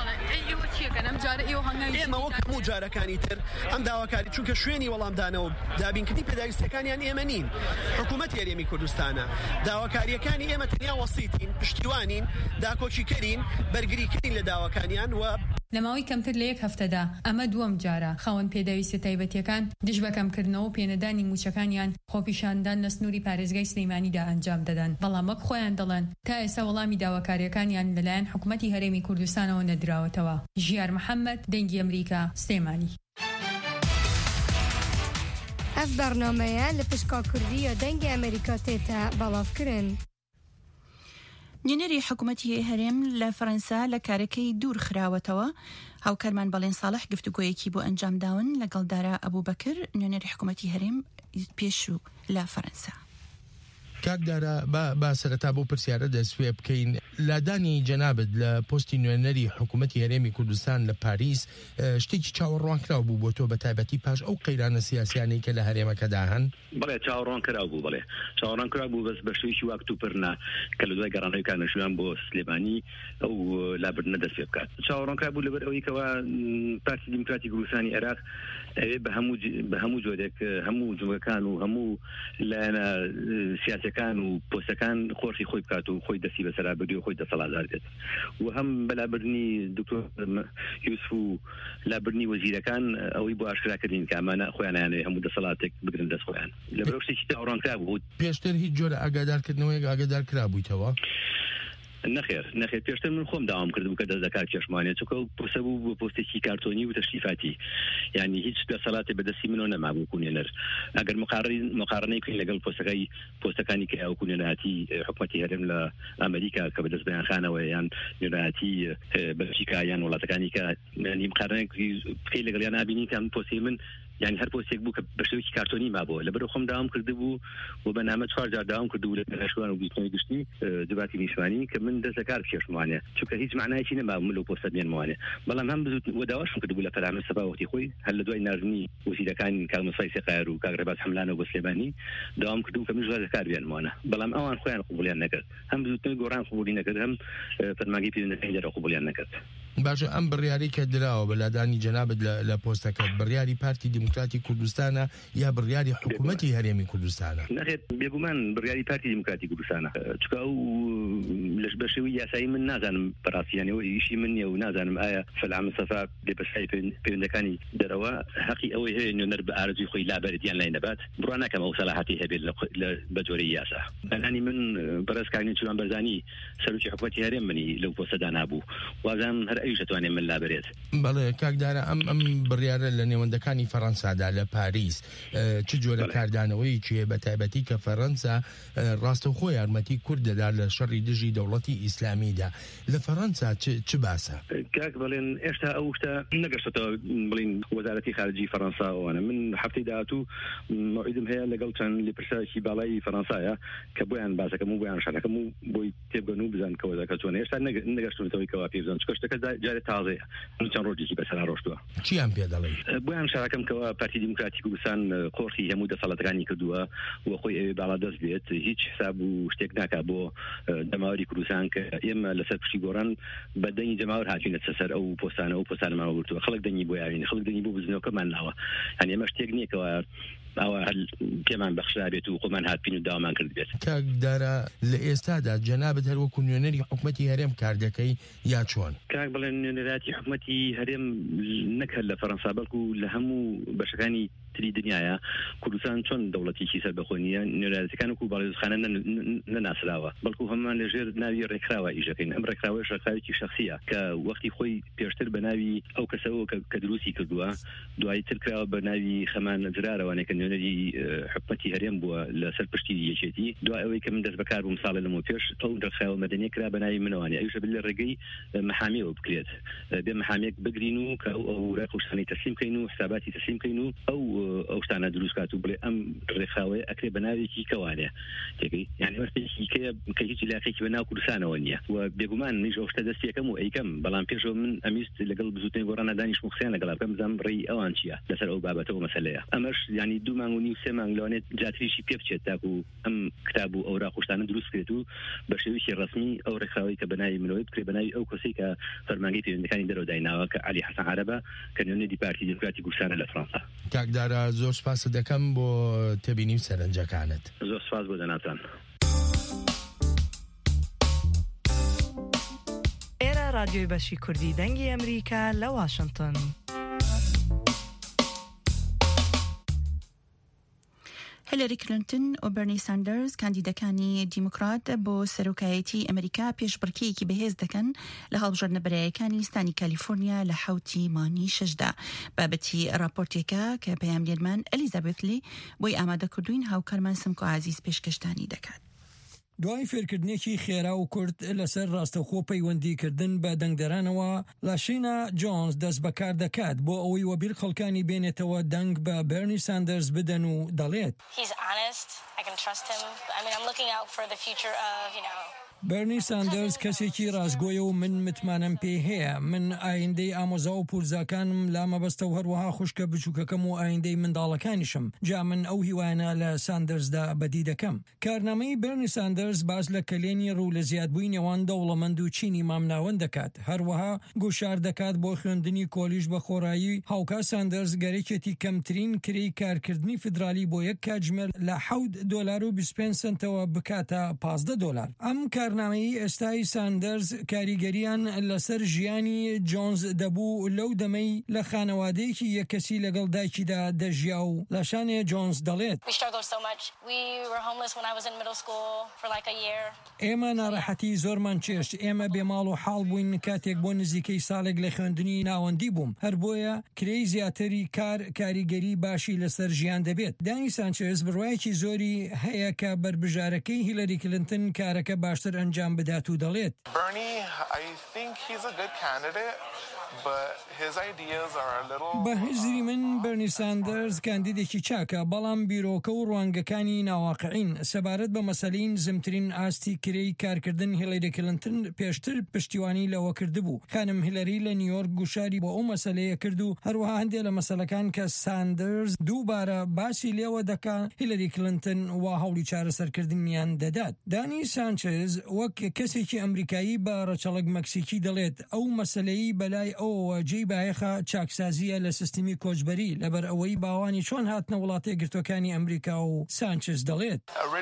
ئێمە وەک هەموو جارەکانی تر ئەم داواکاری چونکە شوێنی وەڵامدانە و دابینکردنی پێداویستەکانیان ئێمە نین حکوومەتی هەرێمی کوردستانە داواکاریەکانی ئێمە تەنیا وەسیتین پشتیوانین داکۆچیکەرین بەرگریکردین لە داواکانیان و لە ماوەی کەمتر لە یەک هەفتەدا ئەمە دووەم جارە خاوەن پێداویستە تایبەتیەکان دژ بەکەمکردنەوە و پێنەدانی موچەکانیان خۆپیشاندان لە سنووری پارێزگای سلەیمانیدا ئەنجام دەدەن بەڵام وەک خۆیان دەڵێن تا ئێستا وەڵامی داواکاریەکانیان لەلایەن حکوومەتی هەرێمی کوردستانەوە نەدراوەتەوە. ژیار محەممەد دەنگی ئەمریکا سلێمانی. ئەف بەرنامەیە لە پشکا کوردیە دەنگی ئەمریکا تێتە بەڵاوکردن. نوێنەری حکوومەتی هەرێم لە فەرەنسا لە کارەکەی دوور خراوەتەوە هاوکارمان بەڵێن ساڵح گفتوگۆیەکی بۆ ئەنجام داون لەگەڵ دارا ئەبوبەکر نوێنەری حکوومەتی هەرێم پێشوو لە فەرەنسا. کاکدارە با سەرەتا بۆ پرسیارە دەستوێ بکەین لادانی جەنابەت لە پۆستی نوێنەری حکوومەتی هەرێمی کوردستان لە پاریس شتێکی چاوەڕوانکراو بوو بۆ تۆ بە تایبەتی پاش ئەو قەیرانە سیاسیانەی کە لە هەرێمەکەدا هەن؟ بەڵێ چاوەڕوانکراو بوو بڵێ چاوەڕوانکراو بوو بەس بە شێوەیەکی واک و پڕنا کە لە دوای گەڕانەوەی کارنەشویان بۆ سلێمانی ئەو لابردنە دەست پێ بکات. چاوەڕوانکراو بوو لەبەر ئەوەی کەوا پارتی دیموکراتی کوردستانی عێراق بە هەموو بە هەموو جۆرێک هەموو جومەکان و هەموو لایەنە سیاسەکان و پۆستەکان خۆشی خۆی بکات و خۆی دەستی بەسەرا بگری و خۆی دەسەڵاتدار بێت و هەم بەلابردنی دکتۆر یوسف و لابردنی وەزیرەکان ئەوەی بۆ ئاشکراکردین کە ئەمانە خۆیان یانێ هەموو دەسەڵاتێک بگرن دەست خۆیان لەبەرەوە شتێکی چاوەڕوانکرا بوو. پێشتر هیچ جۆرە ئاگادارکردنەوەیەک ئاگادار کرابوویتەوە؟ نەخێر نەخێر پێشتر من خۆم داوام کردبوو کە دەستەکات کێشمانێت چونکە پۆستە بوو بۆ پۆستێکی کارتۆنی و تەشریفاتی یعنی هیچ دەسەڵاتی بەدەستی منەوە نەمابوو کوونێنەر ئەگەر مقارنەی بکەین لەگەڵ پۆستەکەی پۆستەکانی کە ئەو کوونێنەهاتی حکوومەتی هەرێم لە ئەمریکا کە بەدەست بەیانخانەوە یان نوێنەهاتی بەلژیکا یان وڵاتەکانی کە مقارنەیەکی بکەی لەگەڵیان نابینی کە ئەم پۆستی من یعنی هەر پۆستێک بوو کە بە شێوەیەکی کارتۆنی مابووە لەبەرەوە خۆم داوام کردبوو و بەنامە چوار جار داوام کردبوو لە نەشوان و بیستنەوەی گشتی دوباتی نیشتوانی کە من دەست لە کار بکێشموانێ چونکە هیچ معنایەکی نەمابوو من لەو پۆستە بێنموانێ بەڵام هەم بزوت وەداواشم کردبوو لە پەرامە سەبا وەختی خۆی هەر لە دوای ناردنی وەزیرەکانی کاک مەسای سێقایر و کاک ڕێباز حەملانەوە بۆ سلێمانی داوام کردبوو کە من ژوار لە کار بێنموانە بەڵام ئەوان خۆیان قبوڵیان نەکرد هەم بزوتنەوەی گۆڕان قبوڵی نەکرد هەم فەرمانگەی پەیوەندیەکانی دەرەوە قبوڵیان نەکرد. باشە ئەم بڕیاری کە دراوە بەلادانی جەنابەت لە پۆستەکەت بڕیاری پارتی دیموکراتی کوردستانە یا بڕیاری حکوومەتی هەرێمی کوردستانە؟ نەخێت بێگومان بڕیاری پارتی دیموکراتی کوردستانە، چکە ئەو لەش بەشێوی یاسایی من نازانم بەڕاستیانەوە ئیشی من نیە و نازانم ئایا فەلعام مستەفا لێپەرسای پەیوەندەکانی دەرەوە حەقی ئەوەی هەیە نوێنەر بە ئارەزوی خۆی لابەرێت یان لای نەبات، بڕوا ناکەم ئەو سەلاحەتی هەبێت بە جۆرەی یاسا. بەلانی من بەڕێز کاکنی چوان بەرزانی سەرۆکی حکوومەتی هەرێم منی لەو پۆستەدا نابوو، وازانم هەر ئەویش دەتوانێت من لابەرێت. بەڵێ کاکدارە ئەم ئەم بڕیارە لە نێوەندەکانی فەڕەنسادا لە پاریس چ جۆرە کاردانەوەی چیە بە تایبەتی کە فەڕەنسا ڕاستەوخۆ یارمەتی کورد دەدا لە شەڕی دژی دەوڵەتی ئیسلامیدا، لە فەڕەنسا چ باسە؟ کاک بڵێن ئێشتا ئەو شتە نەگەشتەوە بڵین وەزارەتی خارجی فەڕەنسا ئەوانە. من هەفتەی داهاتوو موعیدم هەیە لەگەڵ چەند لێپرسەرێکی باڵای فەڕەنسایە کە بۆیان باسەکەم و بۆیان شارەکەم و بۆی تێبگەن و بزان کە وەزارەکە چۆنە. ئێشتا نەگەشتونەوەی کەوا پێ بزان چکە شتەکە جارێ تازەیە، من چەند ڕۆژێکی بەسەرا ڕۆشتووە. چیان پێ دەڵێ؟ بۆیان شارەکەم کەوا پارتی دیموکراتی کوردستان قۆرخی هەموو دەسەڵاتەکانی کردووە و خۆی ئەوێ باڵا دەست بێت، هیچ حساب و شتێک ناکا بۆ دەماوەری کوردستان کە ئێمە لەسەر پشتی گۆڕان بە دەنگی جەماوەر هاتوینە سەر ئەو پۆستانە و پۆستانەمانەوە گرتووە. خەڵک دەنگی بۆ یاوین، خەڵک دەنگی بۆ بزنەوەکەمان ناوە، یعنی ئەمە شتێک نییە کەوا ئەوە هەر پێمان بەخشرا بێت و خۆمان هاتبین و داوامان کرد بێت. کاکدارە لە ئێستادا جەنابەت هەر وەکو نوێنەری حکوومەتی هەرێم کار دەکەی یا چۆن؟ کاک بڵێن نوێنەراتی حکوومەتی هەرێم نەک هەر لە فەڕەنسا بەڵکو لە هەموو بەشەکانی تری دنیاە کوردستان چۆن دەوڵەتێکی سەربەخۆ نیە، نوێنەراتەکان وەکو باڵێزخانە نەناسراوە، بەڵکو هەمومان لەژێر ناوی ڕێکخراوە ئیژەکەین. ئەم ڕێکخراوەی ڕێکخراوێکی شەخسیە کە وەختی خۆی پێشتر بە ناوی ئەو کەسەوە کە دروستی کردووە، دوایی تر کراوە بە ناوی خەمان جرارەوانێک کە نوێنەری حکوومەتی هەرێم بووە لەسەر پشتی یەکێتی. دوای ئەوەی کە من دەست بەکار بووم ساڵێ لەمەوە پێش ئەو ڕێکخراوە مەدەنیە کرا بە ناوی منەوانی، ئەویش لە ڕێگەی مەحامێەوە بکرێت، بێ مەحامێک بگرین و کە ئەو ڕێکخشتانی تەسلیم بکەین و حساباتی تەسلیم بکەین و ئەو ئەو شتانە دروست کات و بڵێ ئەم ڕێکخراوەیە ئەکرێ بە ناوێکی کەوانێ تێگەی، یعنی وەرتێکی کە هیچ علاقەیەکی بە ناو کوردستانەوە نییە و بێگومان نیش ئەو شتە دەستی یەکەم و ئەیکەم، بەڵام پێشەوە من ئەمیست لەگەڵ بزوتنی گۆڕانە دانیش مخسیان لەگەڵا بکەم بزانم ڕێی ئەوان چییە لەسەر ئەو بابەتەوە مەسەلەیە. ئەمەش ینی دوو مانگ و نیو سێ مانگ لەوانێت جاتریشی پێ بچێت تاکو ئەم کتاب و ئەوراق و شتانە دروست کرێت و بە شێوەیەکی ڕەسمی ئەو ڕێکخراوەی کە بە ناوی منەوەی بکرێت بە ناوی ئەو کەسەی کە فەرمانگەی پەیوەندیەکانی دەرەوە دایناوە کە عەلی حەسەن عەرەبە کە نوێنەری پارتی دیموکراتی کوردستانە لە فەڕەنسا. کاکدارە زۆر سپاس دەکەم بۆ تێبینی سەرنجەکانت. زۆر سپاس بۆ جەنابتان. ئێرە رادیۆی بەشی کوردی دەنگی ئەمریکا لە واشنگتن. هیلاری کلینتن و برنی ساندرز کاندیدەکانی دیموکرات بۆ سەرۆکایەتی ئەمریکا پێشبڕکێیەکی بەهێز دەکەن لە هەڵبژاردنە بەرایەکانی ستانی کالیفۆرنیا لە حوتی مانی شەشدا. بابەتی راپۆرتێکە کە پەیامگەرمان ئەلیزابێت لی بۆی ئامادەکردوین هاوکارمان سمکۆ عزیز پێشکەشتانی دەکات. دوای فێرکردنێکی خێرا و کورد لەسەر ڕاستەوخۆ پەیوەندیکردن بە دەنگدەرانەوە، لاشینا جۆنز دەست بەکار دەکات بۆ ئەوەی وەبیر خەڵکانی بێنێتەوە دەنگ بە بەرنی ساندرز بدەن و دەڵێت بەرنی ساندرز کەسێکی ڕازگۆیە و من متمانم پێ هەیە. من ئایندەی ئامۆزا و پورزاکانم لا مەبەستە و هەروەها خوشکە بچووکەکەم و ئایندەی منداڵەکانیشم. جا من ئەو هیوانە لە ساندرزدا بەدی دەکەم. کارنامەی بەرنی ساندرز باز لە کلێنی ڕوو لە زیادبووی نێوان دەوڵەمەند و چینی مامناوەند دەکات. هەروەها گوشار دەکات بۆ خوێندنی کۆلیژ بە خۆڕایی. هاوکا ساندرز گەرەکێتی کەمترین کرێی کارکردنی فدرالی بۆ یەک کاتژمێر لە حەوت دۆلار و بیست و پێنج سنتەوە بکاتە پازدە دۆلار. ئەم کارنامەی ئێستای ساندرز کاریگەریان لەسەر ژیانی جۆنز دەبوو لەو دەمەی لە خانەوادەیەکی یەکەسی لەگەڵ دایکیدا دەژیا و لەشانێ جۆنز دەڵێت ئێمە ناڕەحەتی زۆرمان چێشت. ئێمە بێماڵ و حاڵ بووین کاتێک بۆ نزیکەی ساڵێک لە خوێندنی ناوەندی بووم. هەر بۆیە کرێی زیاتری کار کاریگەری باشی لەسەر ژیان دەبێت. دانی سانچێز بڕوایەکی زۆری هەیە کە بربژارەکەی هیلاری کلینتن کارەکە باشتر ئەنجام بدات و دەڵێت بە هزری من بەرنی ساندرز کاندیدێکی چاکە بەڵام بیرۆکە و ڕوانگەکانی ناواقعین سەبارەت بە مەسەلەی زمترین ئاستی کرێی کارکردن هیلاری کلینتن پێشتر پشتیوانی لەوە کردبوو. خانم هیلاری لە نیویۆرک گوشاری بۆ ئەو مەسەلەیە کرد و هەروەها هەندێک لە مەسەلەکان کە ساندرز دووبارە باسی لێوە دەکات هیلاری کلینتن وا هەوڵی چارەسەرکردنیان دەدات. دانی سانچز وەک کەسێکی ئەمریکایی بە ڕەچەڵک مەکسیکی دەڵێت ئەو مەسەلەی بەلای ئەوەوە جێی بایەخە چاکسازیە لە سیستمی کۆچبەری لەبەر ئەوەی باوانی چۆن هاتنە وڵاتە یەکگرتوەکانی ئەمریکا و سانچز دەڵێت.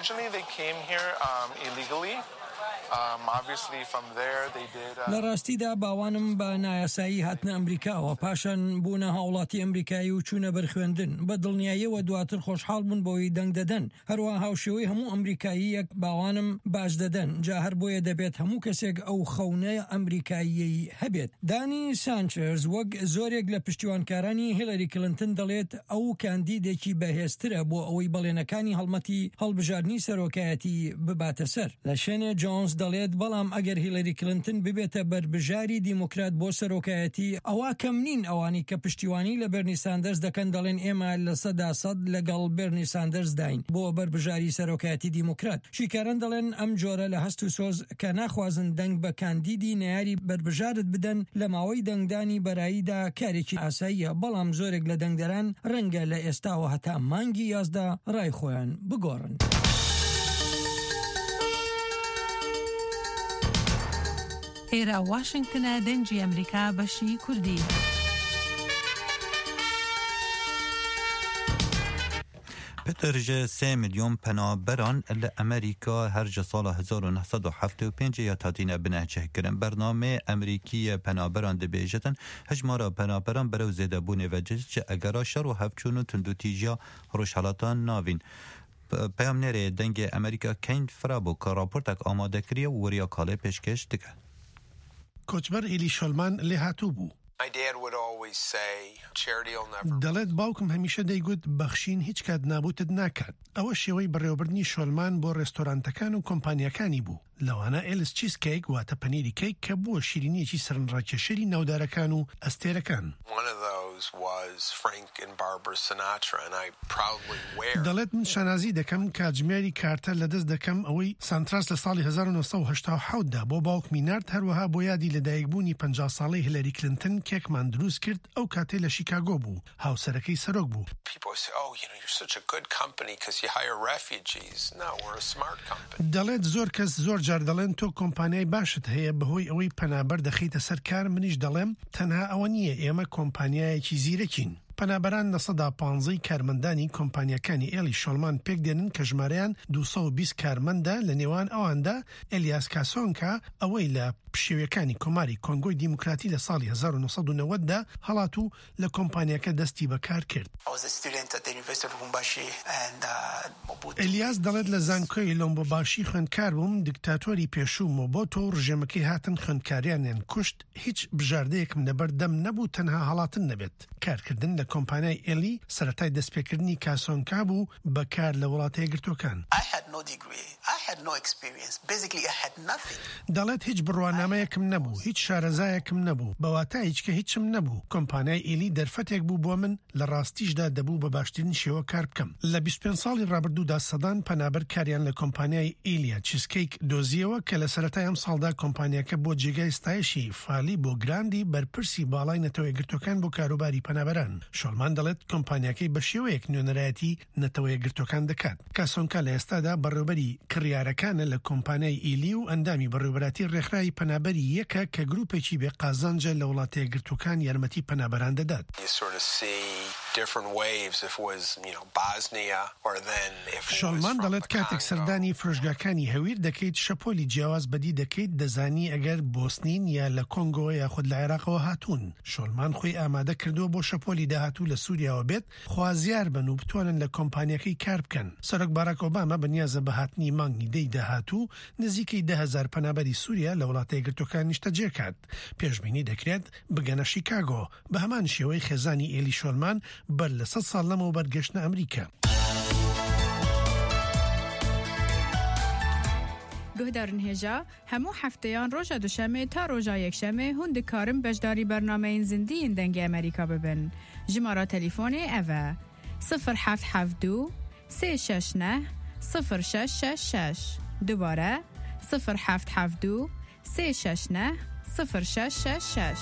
لە ڕاستیدا باوانم بە نایاسایی هاتنە ئەمریکاوە پاشان بوونە هاوڵاتی ئەمریکایی و چوونە بەرخوێندن بە دڵنیاییەوە دواتر خۆشحاڵ بوون بۆی دەنگ دەدەن هەروە هاوشێوەی هەموو ئەمریکاییەک باوانم باش دەدەن جا هەر بۆیە دەبێت هەموو کەسێک ئەو خەونەیە ئەمریکایی هەبێت. دانی سانچز وەک زۆرێک لە پشتیوانکارانی هیلاری کلینتن دەڵێت ئەو کاندیدێکی بەهێزترە بۆ ئەوەی بەڵێنەکانی هەڵمەتی هەڵبژاردننی سەرۆکایەتی بباتە سەر. لە شوێنێ جۆنس دەڵێت بەڵام ئەگەر هیلاری کلینتن ببێتە بەربژاری دیموکرات بۆ سەرۆکایەتی ئەوە کەم نین ئەوانی کە پشتیوانی لە بەرنی ساندرز دەکەن دەڵێن ئێمە لە سەدا سەد لەگەڵ بەرنی ساندرز داین بۆ بەربژاری سەرۆکایەتی دیموکرات. شیکاران دەڵێن ئەم جۆرە لە هەست و سۆز کە ناخوازن دەنگ بە کاندیدی نەیاری بەربژارت بدەن لە ماوەی دەنگدانی بەراییدا کارێکی ئاساییە بەڵام زۆرێک لە دەنگدەران ڕەنگە لە ئێستاوە هەتا مانگی یازدا ڕای خۆیان بگۆڕن. ئێرە واشنگتنە دەنجی ئەمریکا بەشی کوردی. پترژ سه میلیون پنابران لأمریکا هر سال هزار و نهصد و هفتاد و پنج یا تاتین بنهچه کرن برنامه امریکی پنابران دبیجتن هجمارا پنابران برو زیده بونه و جزچه اگرا شر و هفچون و تندوتیجا روشحالاتان ناوین. پیامنر دنگ امریکا کین فرابو که راپورتک آماده کریه و وریا کاله پیشکش دکه. کوچبر ایلی شلمان لهاتو بو. دەڵێت باوکم هەمیشە دەیگوت بەخشین هیچ کات نابوتت ناکات. ئەوە شێوەی بەڕێوەبردنی شۆلمان بۆ ڕێستۆرانتەکان و کۆمپانیەکانی بوو. لەوانە ئێلس چیز کێک واتە پەنیری کەیک کە بووە شیرینیەکی سەرنجڕاکێشەری ناودارەکان و ئەستێرەکان. دەڵێت من شانازی دەکەم کاتژمێری کارتە لەدەست دەکەم ئەوەی سانتراس لە ساڵی هزار و نۆ سەد و هەشتا و حەوت دا بۆ باوکمی نارد هەروەها بۆ یادی لەدایکبوونی پەنجا ساڵەی هیلاری کلینتن کێکمان دروست کرد ئەو کاتێ لە شیکاگۆ بوو هاوسەرەکەی سەرۆک بوو. دەڵێت زۆر کەس زۆر جار دەڵێن تۆ کۆمپانیای باشت هەیە بەهۆی ئەوەی پەنابەر دەخیتە سەر کار منیش دەڵێم تەنها ئەوە نییە ئێمە کۆمپانیایەکی زیرەکین. پەنابەران لە سەدا پانزەی کارمەندانی کۆمپانیەکانی ئێلی شۆلمان پێک دێنن کە ژمارەیان دووسەد و بیست کارمەندە لە نێوان ئەواندا ئێلیاس کاسۆنکا ئەوەی لە پشێوەکانی کۆماری کۆنگۆی دیموکراتی لە ساڵی هزار و نۆ سەد و نەوەت دا هەڵاتوو لە کۆمپانیەکە دەستی بەکار کرد. ئێلیاس دەڵێت لە زانکۆی لۆمبۆباشی خوێندکار بووم دیکتاتۆری پێشوو مۆبۆتۆ و ڕژێمەکەی هاتن خوێندکاریانیان کوشت هیچ بژاردەیەکم لەبەر دەم نەبوو تەنها هەڵاتن نەبێت. کارکردن لە کۆمپانیای ئێلی سەرەتای دەستپێکردنی کاسۆنکا بوو بەکار لە وڵاتە یەکگرتوەکان. دەڵێت هیچ بڕوانامەیەکم نەبوو هیچ شارەزایەکم نەبوو بەواتە هیچکە هیچم نەبوو. کۆمپانیای ئێلی دەرفەتێک بوو بۆ من لە ڕاستیشدا دەبوو بە باشترین شێوە کار بکەم. لە بیست و پێنج ساڵی ڕابردوودا سەدان پەنابەر کاریان لە کۆمپانیای ئێلیا چیزکەیک دۆزیەوە کە لە سەرەتای ئەم ساڵدا کۆمپانیەکە بۆ جێگای ستایشی فالی بۆ گراندی بەرپرسی باڵای نەتەوە یەکگرتوەکان بۆ کاروباری پەنابەران. شۆلمان دەڵێت کۆمپانیەکەی بە شێوەیەک نوێنەرایەتی نەتەوە یەکگرتوەکان دەکات. کاسۆنکا لە ئێستادا بەڕێوەبەری کڕیارەکانە لە کۆمپانیای ئێلی و ئەندامی بەڕێوەبەراتی ڕێکخراوی پەنابەری یەکە کە گروپێکی بێ قازانجە لە وڵاتە یەکگرتوەکان یارمەتی پەنابەران دەدات. شۆلمان دەڵێت کاتێک سەردانی فرۆشگاکانی هەویر دەکەیت شەپۆلی جیاواز بەدی دەکەیت دەزانی ئەگەر بۆسنین یا لە کۆنگۆ یاخود لە عێراقەوە هاتوون. شۆلمان خۆی ئامادە کردووە بۆ شەپۆلی داهاتوو لە سووریاوە بێت خوازیار بن و بتوانن لە کۆمپانیەکەی کار بکەن. سەرۆک باراک ئۆباما بەنیازە بە هاتنی مانگی دەی داهاتوو نزیکەی ده هەزار پەنابەری سووریا لە وڵاتە یەکگرتوەکان نیشتەجێ کات. پێشبینی دەکرێت بگەنە شیکاگۆ بە هەمان شێوەی خێزانی ئێلی شۆلمان بەر لە سەد ساڵ لەمەوە بەرگەشتنە ئەمریکا. گهدارن هجا همو هفتهان روژا دوشمه تا روژا یکشمه هون دکارم بجداری برنامه این زندین دنگ امریکا ببن. جمارا تلیفون اوه صفر هفت هفت دو سه شش نه صفر شش شش شش. دوباره صفر هفت هفت دو سه شش نه صفر شش شش شش.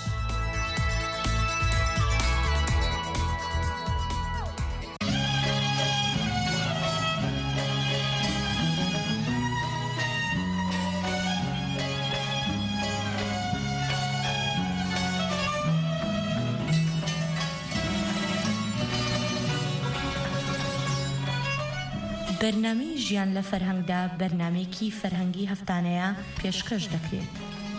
بەرنامەی ژیان لە فەرهەنگدا بەرنامەیەکی فەرهەنگی هەفتانەیە پێشکەش دەکرێت.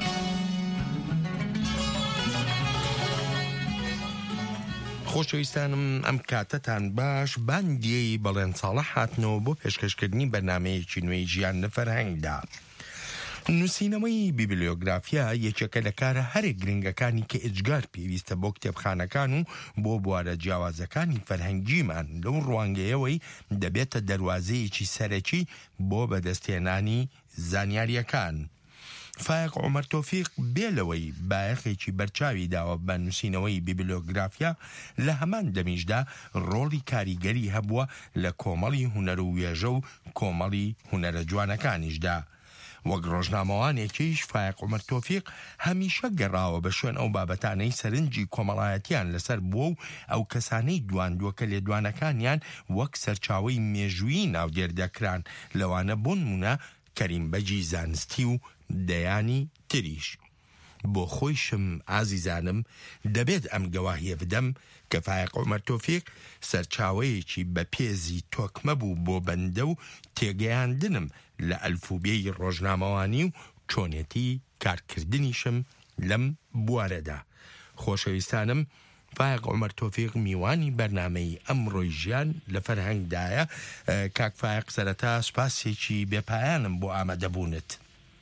خۆشەویستانم ئەم کاتەتان باش باندیەی بەڵێن ساڵە هاتنەوە بۆ پێشکەشکردنی بەرنامەیەکی نوێی ژیان لە فەرهەنگدا. نووسینەوەی بیبلیۆگرافیا یەکێکە لە کارە هەرێک گرنگەکانی کە ئجگار پێویستە بۆ کتێبخانەکان و بۆ بوارە جیاوازەکانی فەرهەنگیمان لەو ڕوانگەیەوەی دەبێتە دەواازەیەکی سەرەکی بۆ بەدەستێنانی زانیاریەکان. فایق عومەر تۆفیق بێلەوەی بایەخێکی بەرچاوی داوە بە نووسینەوەی بیبلیۆگرافیا لە هەمان دەمیشدا ڕۆڵی کاریگەری هەبووە لە کۆمەڵی هونەر و وێژە و کۆمەڵی هونەرە جوانەکانیشدا. وەک ڕۆژنامەوانێکیش فایق عومەر تۆفیق هەمیشە گەڕاوە بە شوێن ئەو بابەتانەی سەرنجی کۆمەڵایەتیان لەسەر بووە و ئەو کەسانەی دواندووەکە لێدوانەکانیان وەک سەرچاوەی مێژووی ناودێردەکران لەوانە بۆ نمونە کەریم بەجی زانستی و دەیانی تریش. بۆ خۆیشم ئازیزانم دەبێت ئەم گەواهیە بدەم کە فایق عومەر تۆفیق سەرچاوەیەکی بە پێزی تۆکمە بوو بۆ بەندە و تێگەیاندنم لە ئەلفوبێی ڕۆژنامەوانی و چۆنێتی کارکردنیشم لەم بوارەدا. خۆشەویستانم فایق عومەر تۆفیق میوانی بەرنامەی ئەمڕۆی ژیان لە فەرهەنگدایە. کاک فایق سەرەتا سوپاسێکی بێپایانم بۆ ئامادەبوونت.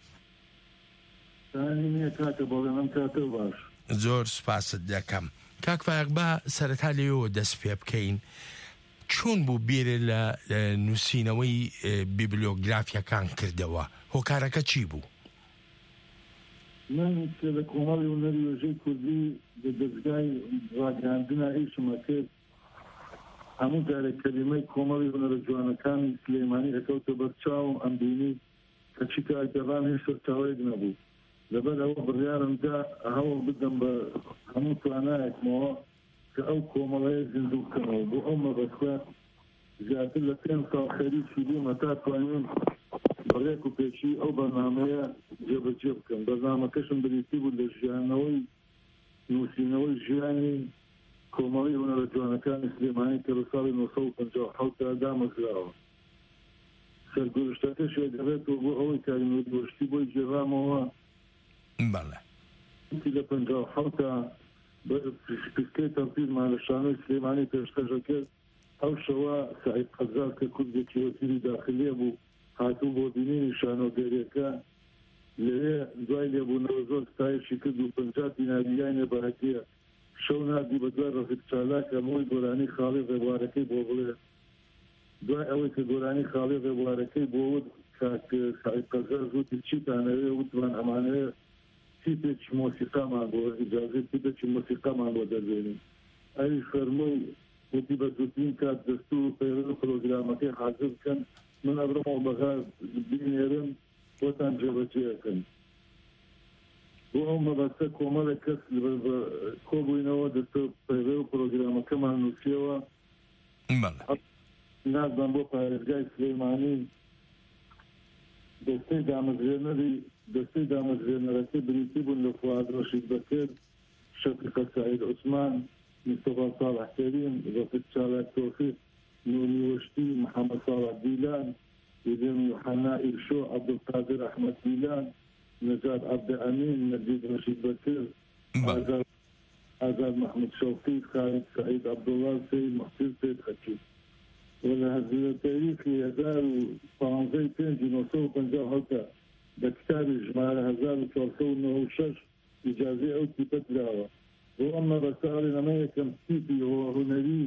زۆر سوپاست دەکەم. کاک فایق با سەرەتا لێەوە دەست پێ بکەین چۆن بوو بێرە لە نووسینەوەی بیبلیۆگرافیەکان کردەوە؟ هۆکارەکە چی بوو؟ من لە کۆمەڵی هونەری وێژەی کوردی لە دەستگای ڕاگەاندنا ئیشمە کرد هەموو جارێک کەلیمەی کۆمەڵی هونەرە جوانەکانی سلێمانی ئەکەوتە بەرچاوم ئەم بینی کە چی کارگەڕان هیچ سەرچاوەیەک نەبوو. لەبەر ئەوە بڕیارمدا هەوڵ بدەم بە هەموو توانایەکمەوە کە ئەو کۆمەڵەیە زیندوو بکەمەوە. بۆ ئەو مەبەستە زیاتر لە پێنج ساڵ خەریکی بوومە تا توانین بەڕێک و پێشی ئەو بەرنامەیە جێبەجێ بکەم. بەرنامەکەشم بریتی بوو لە ژیانەوەی نووسینەوەی ژیانی کۆمەڵی هونەرە جوانەکانی سلێمانی کە لە ساڵی نۆ سەد و پەنجاو و حەوتدا دامەزراوە. سەرگۆشتەکەش دەبێتەوە بۆ ئەوەی کاریگەری بۆی جێڕامەوە. بەڵێ لە پەنجاو و حەوتدا پسکەی تەنفیزمان لە شانۆی سلێمانی پێشکەشە کرد. ئەو شەوە سەعید قەزار کە کوردێکی وەزیری داخلیە بوو هاتوو بۆ بینینی شانۆگەریەکە. لەوێ دوای لێبوونەوە زۆر ستایشی کرد و پەنجا دیناریانێ بەهەتیە شەو نردی بە دوای ڕەفیق چالاک ئەمەوەی گۆرانی خاڵی ڕێبوارەکەی بۆ بڵێ. دوای ئەوەی کە گۆرانی خاڵی ڕێبوارەکەی بۆ وت کاک سەعید قەزار زووتی چیتانەوێ وتوان ئەمانەوێ تیپێکی مۆسیقامان بۆ ئیجازەی تیپێکی مۆسیقامان بۆ دەردێنین. ئەوی فەرمووی وتی بە زووترین کات دەستوور و پەیوەند پرۆگرامەکەی حاضر بکەن من ئەبرەمەوە بەغار بینێرم بۆتان جێبەجێەکەن. بۆ ئەو مەبەستە کۆمەڵێک کەس کۆبووینەوە دەستە پەیوەند و پرۆگرامەکەمان نووسیەوە. نازان بۆ پارێزگای سلێمانی دەستەی دامەزرێنەری دەستەی دامەزرێنەرەکە بریتی بوون لە فواد ڕەشید بەکر، شەفیقە سەعید عوسمان، مصطفى صالح كريم، رفيق شارع توفيق، نوري وشتي، محمد صالح ديلان، يدين يوحنا إرشو، عبد القادر أحمد ديلان، نجاد عبد الأمين، نجيب رشيد بكر، آزاد آزاد محمود شوقي، خالد سعيد عبد الله، سيد محسن سيد حكيم. ولا هذا التاريخ هزار وفرنسي تنجي نصو بنجاو هكا بكتاب إجماع هزار وثلاثة وشش إجازة أو تبت دعوة. وأما بسألي لما يكن تيبي هو هنري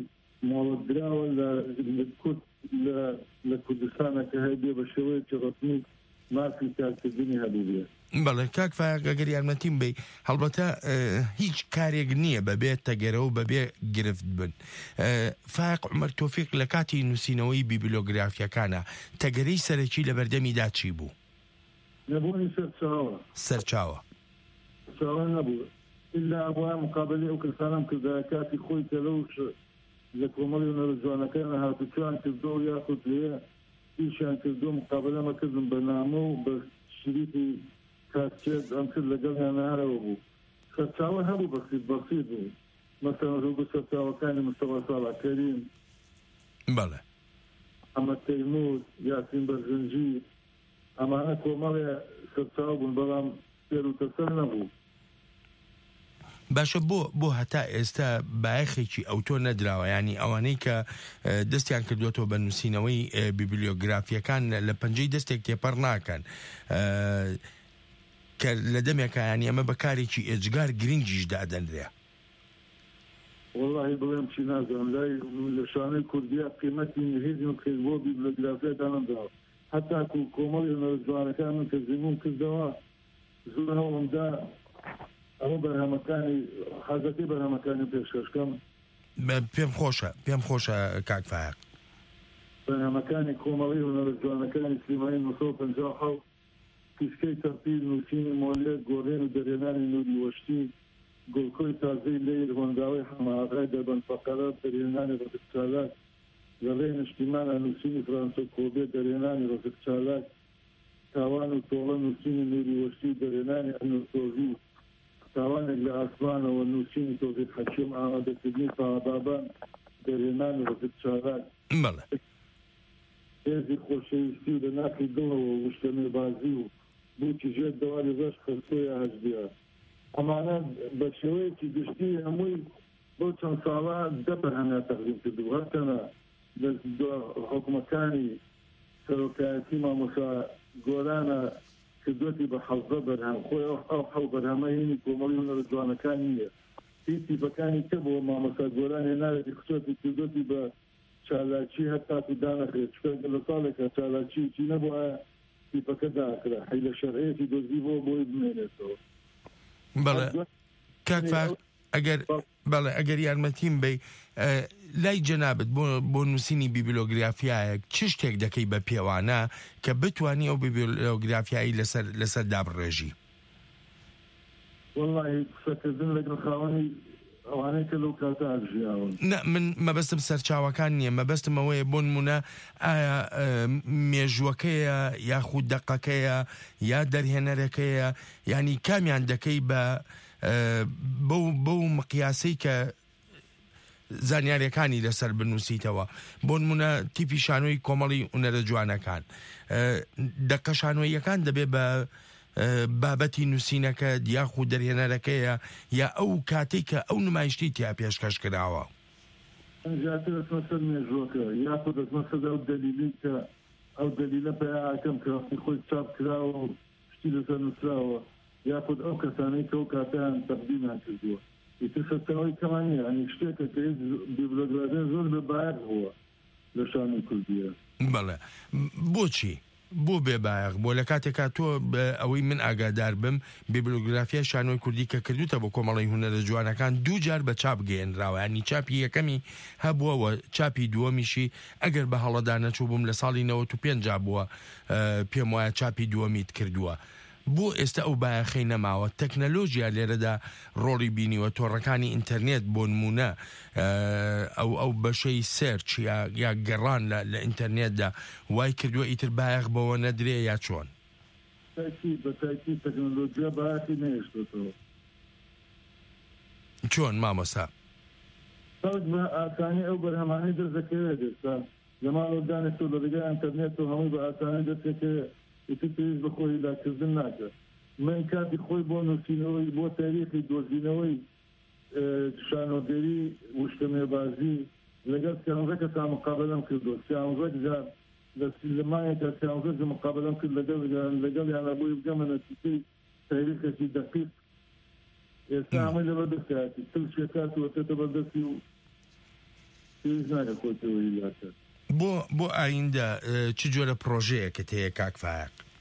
مولدرا ولا لكرد لكردستان كهدي بشوية رسمي مارکی کارکردنی هەبوو بێ. بەڵێ کاک فایق ئەگەر یارمەتیم بێ هەڵبەتە هیچ کارێک نییە بەبێت تەگەرە و بەبێ گرفت بن. فایق عومەر تۆفیق لە کاتی نووسینەوەی بیبلیۆگرافیەکانە تەگەرەی سەرەکی لە بەردەمیدا چی بوو؟ نەبوونی سەرچاوە سەرچاوە چاوە نەبوو ئللا ئەوە مقابلی ئەو کەسانم کردە کاتی خۆی تەلەوش لە کۆمەڵی نەرجوانەکان هاتوچیان کردۆ یاخود لێ هیچیان کردو مقابلەمە کردم بە نامە و بە شریفی کاتچێت ئەم کرد لەگەڵیان نهارەوە بوو. سەرچاوە هەبوو بەسیط بەسیط بوو، مەسەڵەن ڕووبە سەرچاوەکانی مستەفا ساڵح کەریم، بەڵێ ئەمەد تەیموور، یاسین بەرزنجی، ئەمانە کۆمەڵێ سەرچاو بوون بەڵام سێر و تەسەر نەبوو. باشە بۆ بۆ هەتا ئێستا بایەخێکی ئەوتۆ نەدراوە، ینی ئەوانەی کە دەستیان کردوێتەوە بە نووسینەوەی بیبلیۆگرافیەکان لە پەنجەی دەستێک تێپەڕ ناکەن کە لە دەمێکە ینی ئەمە بەکارێکی ئێجگار گرنگیش دادەنرێ. وەڵاهی بڵێم چی نازانم لای لە شانەی کوردیا قیمەتی نهێزی و کەس بۆ بیبلیۆگرافیەکان نەدراوە، هەتا کۆمەڵی نەوجوانەکان من کە زیمون کردەوە زۆر هەوڵمدا ئەوە بەرهەمەکانی حەزەکەی بەرهەمەکانی پێشکەشکەم. پێم خۆشە پێم خۆشە کاک فایق بەرهەمەکانی کۆمەڵی هونەرەجوانەکانی سلیمانی نۆ سەد و پەنجا و حەوت پیسکەی تەرتیب نووسینی مۆلێت گۆڕێن و دەرێنانی نووری وەشتی گۆڵکۆی تازەی لەیر هۆنداوی هەماهەغای دەبەن فەقەرات دەرێنانی ڕۆژک چالاک لەڕێ نیشتیمانە نووسینی فرانسۆ کۆبێ دەرێنانی ڕۆژک چالاک تاوان و تۆڵە نووسینی نووری وەشتی دەرێنانی ئەنوسۆڤی تاوانێک لە ئاسمانەوە نووسینی تۆزی حەکیم ئامادەکردنی پابابان دەرێنانی ڕۆژک چالاک هێزی خۆشەویستی و لە ناخی دڵەوە وشتەمێ بازی و بووکی ژێر دەواری ڕەش خەرسۆیە هەژدیا. ئەمانە بە شێوەیەکی گشتی هەمووی بۆ چەند ساڵە دە بەرهەمیان تەقدیم کردو، هەرچەنە لە حکومەکانی سەرۆکایەتی مامۆستا گۆرانە کردوەتی بە حەوزە بەرهەم خۆی ئەو حەو بەرهەمە هینی کۆمەڵی هونەرەجوانەکان نییە. هیچ تیپەکانی کە بۆ مامۆستا گۆرانی نارێتی خچۆتی کردوەتی بە چالاکی هەتا تو دانەخرێت چکە لە ساڵێکە چالاکی چی نەبووە تیپەکە داکرا حی لە شەرعەتی دۆزی بۆ بۆی بمێنێتەوە. بەڵێ کاک فایق ئەگەر بەڵێ ئەگەر یارمەتیم بێ لای جەنابەت بۆ نووسینی بیبلیۆگرافیایەک چ شتێک دەکەی بە پێوانە کە بتوانی ئەو بیبلیۆگرافیایی لەسەر لەسەر دابڕێژی؟ وەڵڵاهی قسەکردن لەگەڵ خاوەنی ئەوانەی کە لەو کاتە ئاژیاون. من مەبەستم سەرچاوەکان نییە، مەبەستم ئەوەیە بۆ نمونە ئایا مێژوەکەیە یاخود دەقەکەیە یا دەرهێنەرەکەیە، ینی کامیان دەکەی بە بەو مقیاسەی کە زانیاریەکانی لەسەر بنووسیتەوە. بۆ نمونە تیپی شانۆی کۆمەڵی هونەرە جوانەکان دەقە شانۆیەکان دەبێت بە بابەتی نووسینەکە دیاخ و دەرهێنەرەکەیە یا ئەو کاتێک کە ئەو نمایشتی تیا پێشکەش کراوە. ئەجاتر دەچمە سەر مێژوەکە یاخود دەچمە سەر ئەو دەلیلی کە ئەو دەلیلە پێیاکەم کە خۆی چاپ کراوە و شتی لەسەر نووسراوە یاخود ئەو کەسانەی کە ئەو کاتیان تەقدیمیان کردووە. ئیتر سەرچاوەی کەمانی ینی شتێکە کە بیبلیۆگرافیا زۆر بەبایەق بووە لە شانۆی کوردیە. بەڵێ بۆچی؟ بۆ بێبایەق بۆ لە کاتێکا تۆ ئەوەی من ئاگادار بم بیبلیۆگرافیا شانۆی کوردی کە کردوتە بۆ کۆمەڵی هونەرە جوانەکان دوو جار بە چاپ گەێنراوە، ینی چاپی یەکەمی هەبووەوە چاپی دووەمیشی ئەگەر بە هەڵەدا نەچوو بووم لە ساڵی نەوەت و پێنج بووە پێم وایە چاپی دووەمیت کردووە. بۆ ئێستا ئەو بایەخەی نەماوە؟ تەکنەلۆژیا لێرەدا ڕۆڵی بینیوە، تۆڕەکانی ئینتەرنێت بۆ نمونە ئەو ئەو بەشەی سێرچ یا گەڕان لە ئینتەرنێتدا وای کردووە ئیتر بایەخ بەوە نەدرێ یا چۆن؟ بەتاکی تەکنەلۆژیا بایەخی نەهێشتێتەوە. چۆن مامۆستا؟ بە ئاسانی ئەو بەرهەمانەی دەستەکەوێت ئێستا لە ماڵۆدانێت و لە ڕێگای ئینتەرنێت و هەمووی بە ئاسانی دەستەکەوێت ئیتر پێویست بە خۆی داکردن ناکات. من کاتی خۆی بۆ نووسینەوەی بۆ تاریخی دۆزینەوەی شانۆگەری وشتەمێبازی لەگەڵ سیانزە کەسان مقابلەم کردو، سیانزە جار لە سیلمایەکە سیانزە مقابلەم کرد لەگەڵ لەگەڵیانە بۆی بگەمە نەتیجەی تاریخێکی دەقیق. ئێستا هەمووی لە بەردەستیاتی تل شێکات وەتێتە بەردەستی و پێویست ناکە خۆتەوەی لاکات. بۆ بۆ ئایندە چ جۆرە پرۆژەیەکت هەیە کاک فایق؟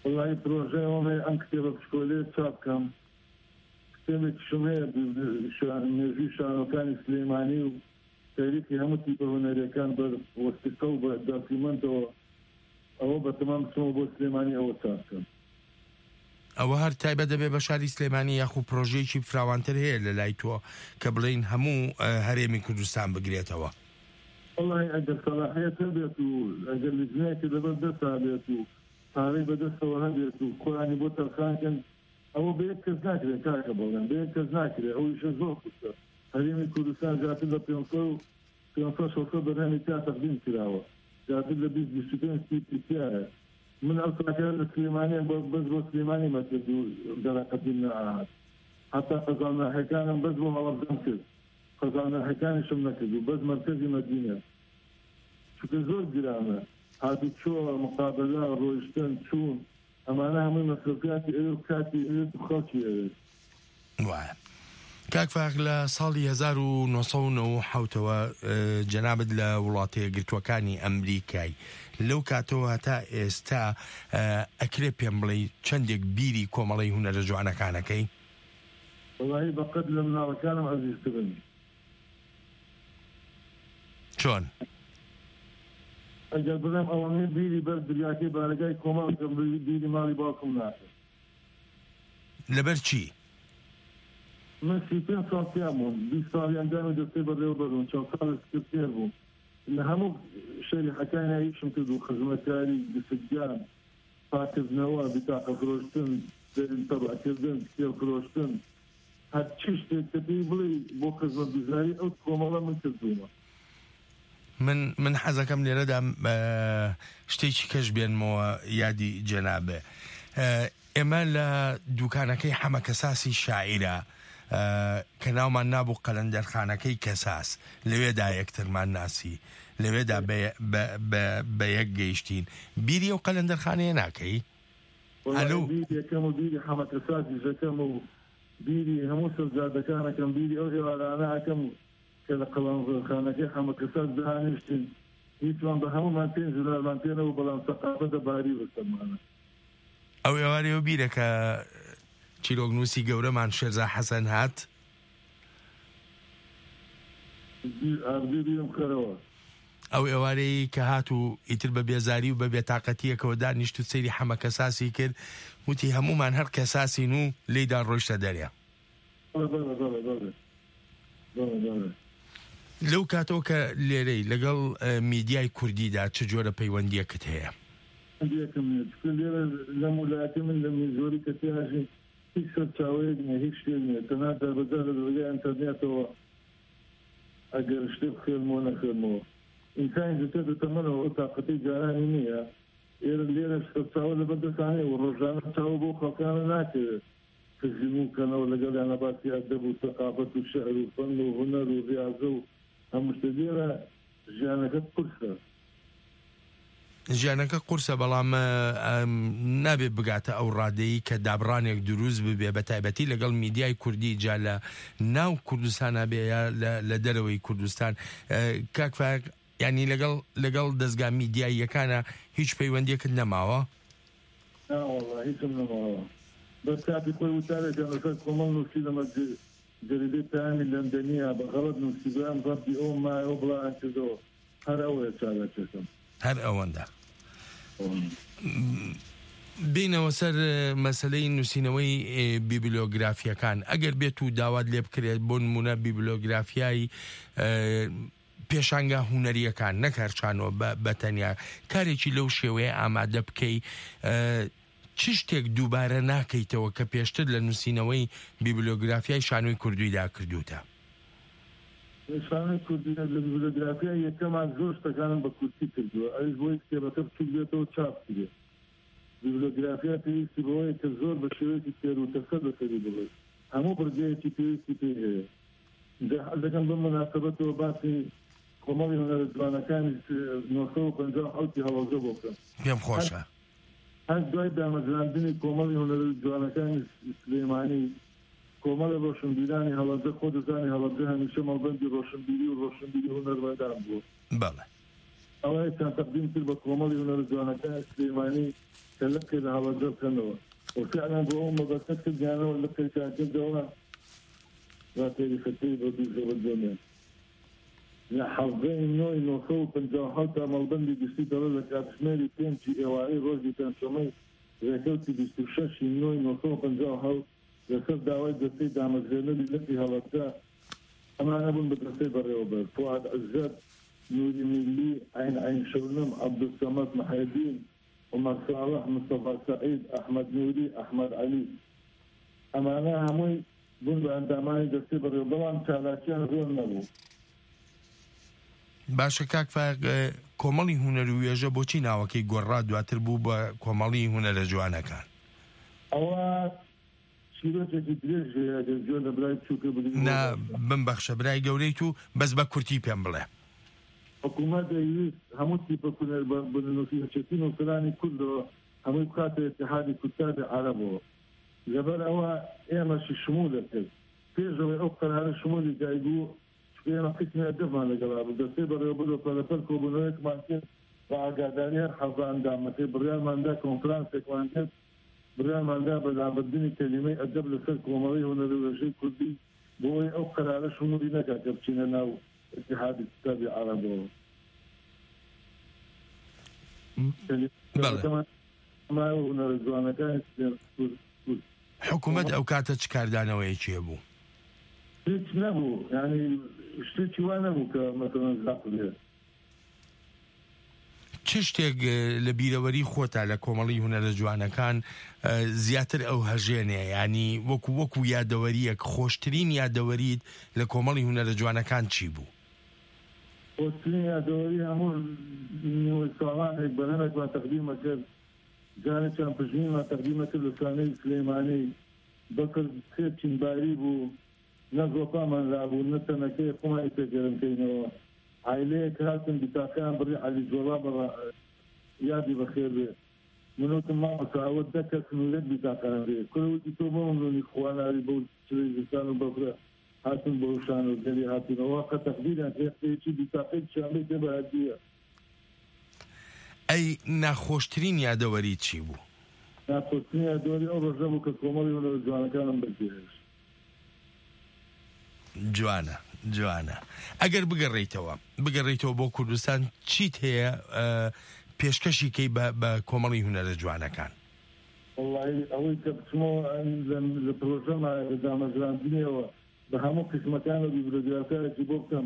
والله پرۆژەوە ئەم کتێبە پشکۆلێ چاپ بکەم کتێبێکی شم هەیە مێژووی شانۆکانی سلێمانی و تاریخی هەموو تیپە هونەریەکان بە وەستقە و بە داکیمەنتەوە ئەوە بە تەمام بچمەوە بۆ سلێمانی ئەوە چاپ بکەم. ئەوە هەر تایبەت دەبێ بە شاری سلێمانی یاخو پرۆژەیەکی فراوانتر هەیە لە لای تۆ کە بڵین هەموو هەرێمی کوردستان بگرێتەوە. والله ئەگەر سەلاحیەت هەبێت و ئەگەر لیژنەیەکی لەبەر دەستا بێت و پارەی بەدەستەوە هەبێت و خۆیانی بۆ تەرخانکەن ئەوە بە یەک کەس ناکرێت کاکە بەڵێن بە یەک کەس ناکرێت ئەویشە زۆر قوتە. هەرێمی کوردستان زیاتر لە پێنجسەد شەشسەد بەرهەمی تا تەقدیم کراوە زیاتر لە بیست بیست و پێنج تیپیایە. من ئەو ساکەیە لە سلێمانیان بەس بۆ سلێمانی مەکرد و دەراقەتیم نەئاهات حتا قەزانەحەکانم بەس بۆ هەڵەبدەم کرد قەزانەحەکانیشم نەکرد و بەس مەرکەزی مەدینە چونکە زۆر گرانە هاتو چۆ مقابلە ڕۆیشتن چوون ئەمانە هەمووی مەسئولیەتی ئێوە و کاتی ئێوە و خەڵکی ئێوە. وایە کاک فاق لە ساڵی هەزار و نۆسەد و نۆ حەوتەوە جەنابەت لە وڵاتە یەکگرتووەکانی ئەمریکای لەو کاتەوە هەتا ئێستا ئەکرێ پێم بڵێ چەندێک بیری کۆمەڵی هونەرە جوانەکانەکەی؟ وەڵاهی بەقەد لە مناڵەکانم عەزیزترن. چۆن؟ ئەگەر بڵێم ئەوەنەی بیری بەر دریاکەی بارگای کۆمەڵکەم بیری ماڵی باوکم ناکەم. لەبەر چی؟ من سی پێنج ساڵ پیان بووم بیست ساڵی ئەنجامی دەستەی بەڕێوە بەڕوون چەند ساڵ سکرتێر بووم لە هەموو شەریحەکانی هیچم کرد و خزمەتکاری دەستگیان پاکردنەوە بیتاقە فرۆشتن تەبعکردن کتێب فرۆشتن هەر چی شتێک کە پێی بڵێ بۆ خزمەتگوزاری ئەو کۆمەڵە من کردوومە. من من حەزەکەم لێرەدا شتێکی کەش بێنمەوە یادی جەنابێ. ئێمە لە دوکانەکەی حەمە کەساسی شاعیرە کە ناومان نابوو قەلەندەرخانەکەی کەساس لەوێدا یەکترمان ناسی لەوێدا بە یەک گەیشتین بیری ئەو قەلەندەرخانەیە ناکەی؟ ئەلو بیریەکەم و بیری حەمە کەساسی ژەکەم و بیری هەموو سەرجادەکانەکەم بیری ئەو ئێوارانەکەم کە لە قەلەندەرخانەکەی حەمە کەساس داهێنشتین هیچوان بە هەمومان پێنج جولارمان پێنەوە بەڵام سەقافەتە باری بەسەرمانە. ئەو ئێوارەیە بیرەکە چیرۆگنووسی گەورەمان شێرزا حەسەن هات ئەو ئێوارەی کە هات و ئیتر بە بێزاری و بە بێتاقەتیەکەوە دانیشت و سەیری حەمە کەساسی کرد وتی هەمومان هەر کەساسین و لێیدا ڕۆیشتە دەرێ. لەو کاتەوە کە لێرەی لەگەڵ میدیای کوردیدا چ جۆرە پەیوەندیەکت هەیە؟ لێرە لەم وڵاتی من لە میزۆری کەسیاژی هیچ سەرچاوەیەک نیە هیچ شتێک نیە تەنها دەربەجار لە دەرگای ئینتەرنێتەوە ئەگەر شتێک بخێنمەوە نەخێنمەوە ئینسانی زیاتر دەتەمەنەوە ئەو تاقەتەی جارانی نییە ئێرە لێرە سەرچاوە لەبەردەستانەیە و ڕۆژانە چاوە بۆ خەڵکانە ناکرێت کە زیموو بکەنەوە لەگەڵیانە باسی ئەدەب و سەقافەت و شێعر و فەن و هونەر و ریاضە و هەموو شتە لێرە ژیانەکەت قورسە. ژیانەکە قورسە بەڵام نابێت بگاتە ئەو ڕادەیی کە دابڕانێک دروست ببێ بە تایبەتی لەگەڵ میدیای کوردی جا لە ناو کوردستانە بێ یا لە دەرەوەی کوردستان. کاک فاق ینی لەگەڵ لەگەڵ دەستگا میدیاییەکانە هیچ پەیوەندیەکت نەماوە؟ هیچم نەماوە بەس کاتی خۆی وتارێکە لەسەر کۆمەڵ نووسی لەمە جەریدەی پەیامی لەندەنیە بە غەڵەت نووسیبیان ڕەتی ئەو مایەوە بڵاویان کردەوە هەر ئەوەیە چارەکێکم هەر ئەوەندە. بینەوە سەر مەسەلەی نووسینەوەی بیبلیۆگرافیەکان ئەگەر بێت و داوات لێ بکرێت بۆ نمونە بیبلیۆگرافیای پێشانگا هونەریەکان نەکارچانەوە بە تەنیا کارێکی لەو شێوەیە ئامادە بکەی چ شتێک دووبارە ناکەیتەوە کە پێشتر لە نووسینەوەی بیبلیۆگرافیای شانۆی کوردویدا کردوتە؟ شانۆی کوردی لە بیبلیۆگرافیا یەکەمان زۆر شتەکانم بە کورتی کردووە ئەویش بۆی کتێبەکە بچووک بێتەوە چاپ کرێت. بیبلیۆگرافیا پێویستی بەوەیە کە زۆر بە شێوەیەکی تێروتەسە بەسەری بڵێت هەموو بڕگەیەکی پێویستی پێ هەیە. دەکەم بە مناسبەتەوە باسی کۆمەڵی هونەرە جوانەکانی نۆسەد و پەنجا و حەوتی هەڵەبجە بۆ بکەم. پێم خۆشە. هەر دوای دامەزراندنی کۆمەڵی هونەرە جوانەکانی سلێمانی کۆمەڵە ڕۆشنبیرانی هەڵەبجە خۆ دەزانی هەڵەبجە هەمیشە مەڵبەندی ڕۆشنبیری و ڕۆشنبیری هونەرمەندان بووە. بەڵێ ئەوەی چەند تەقدیم کرد بە کۆمەڵی هونەرجوانەکان سلێمانی کە لەکێ لە هەڵەجەر بکەنەوە وفعلا بۆ ئەو مەبەستە کردیانەوە لە پێکاکردەوە و تاریخەکەی بە دوو زەوەجۆنێن لە حەڤزەی نۆی نۆسە و پەنجا و حەوت ئەمەڵبەندی بیستی دەڵە لە کاتژمێری پێنجی ئێوارەی ڕۆژی پێنجشەمەی ڕێکەوتی بیست و شەشی نۆی نۆسە و پەنجا و حەوت لەسەر داوای دەستەی دامەزرێنەری لەکی هەڵەتە ئەمانە بوون بە دەستەی بەڕێوەبەر فواد عزت نوری میلی عین عین شەونم عەبدولسەمەد محەدین عومەر صالح مصطفى سعید ئەحمەد نوری ئەحمەد عەلی ئەمانە هەمووی بوون بە ئەندامانی دەستەی بەڕێوە بەڵام چالاکیان زۆر نەبوو. باشە کاک فایق کۆمەڵی هونەر و وێژە بۆچی ناوەکەی گۆڕا دواتر بوو بە کۆمەڵی هونەرە جوانەکان؟ ئەوە شیرۆکێکی درێژەیە جۆ لە برای بچووکە بگرین. نا بمبەخشە برای گەورەیت و بەس بە کورتی پێم بڵێ. حکوومەت دەیویست هەموو تیپە بنووسیەتی نووسرانی کوردەوە هەمووی بخاتە ئیتحادی کوردستانی عەرەبەوە لەبەر ئەوە ئێمەشی شموولە کرد پێشەوەی ئەو قەرارە شمولی دایبوو ئێمە قسمی ئەدەبمان لەگەڵا بوو دەستەی بەڕێوە بۆ پەلەپەل کۆبوونەوەیەکمان کرد بە ئاگاداری هەر حەزە ئەندامەکەی بڕیارماندا کۆنفرانسێکمان کرد بڕیارماندا بەلابردنی کەلیمەی ئەدەب لەسەر کۆمەڵی هونەر و وێژەی کوردی بۆ ئەوەی ئەو قەرارە شمولی نەکات کە بچینە ناو اتحادی کوردستانی عەرەبەوە. حکوومەت ئەو کاتە چ کاردانەوەیەکیە بوو؟ هیچ نەبوو ینی شتێکی وا نەبوو کە مەسەڵەن زاق بێت. چ شتێک لە بیرەوەری خۆتا لە کۆمەڵی هونەرە جوانەکان زیاتر ئەو هەژێنێ ینی وەکو وەکو یادەوەریەک خۆشترین یادەوەریت لە کۆمەڵی هونەرە جوانەکان چی بوو؟ خۆشترین یادەوەری هەموو نیوەی ساڵانێک بەنەمێکمان تەقدیمە کرد جارێکیان پژمینمان تەقدیمە کرد لە سانەی سلێمانی بەکرد سێ چینباری بوو نە زۆپامان لابوو نە تەنەکەی خۆمانی پێگەرمکەینەوە عیلەیەک هاتن بیتاکەیان بڕی عەلی جۆڵا بەڕ یادی بەخێر بێ منوتم مامەساوە دە کەس نولێت بیتاکەیان بێ کوڕوتی تۆ بۆ ممنونی خواناری بەو چرێزستان و بەفرە هاتن بە شان و گەری هاتنەوە قە تەقدیریان پێقەیەکی بیتاقەی شانبێ تێ بەهەدیە. ئەی ناخۆشترین یادەوەری چی بوو؟ ناخۆشترین یادەوەری ئەو ڕۆژە بوو کە کۆمەڵی هونەرە جوانەکانم بەجێهێشت. جوانە جوانە ئەگەر بگەڕێیتەوە بگەڕێیتەوە بۆ کوردستان چیت هەیە پێشکەشی کەی بە کۆمەڵی هونەرە جوانەکان؟ وەڵڵاهی ئەوەی کە بچمەوە لە پرۆژەما دامەزراندنیەوە بە هەموو قسمەکان و بیبلۆگرافیایەکی بۆ بکەم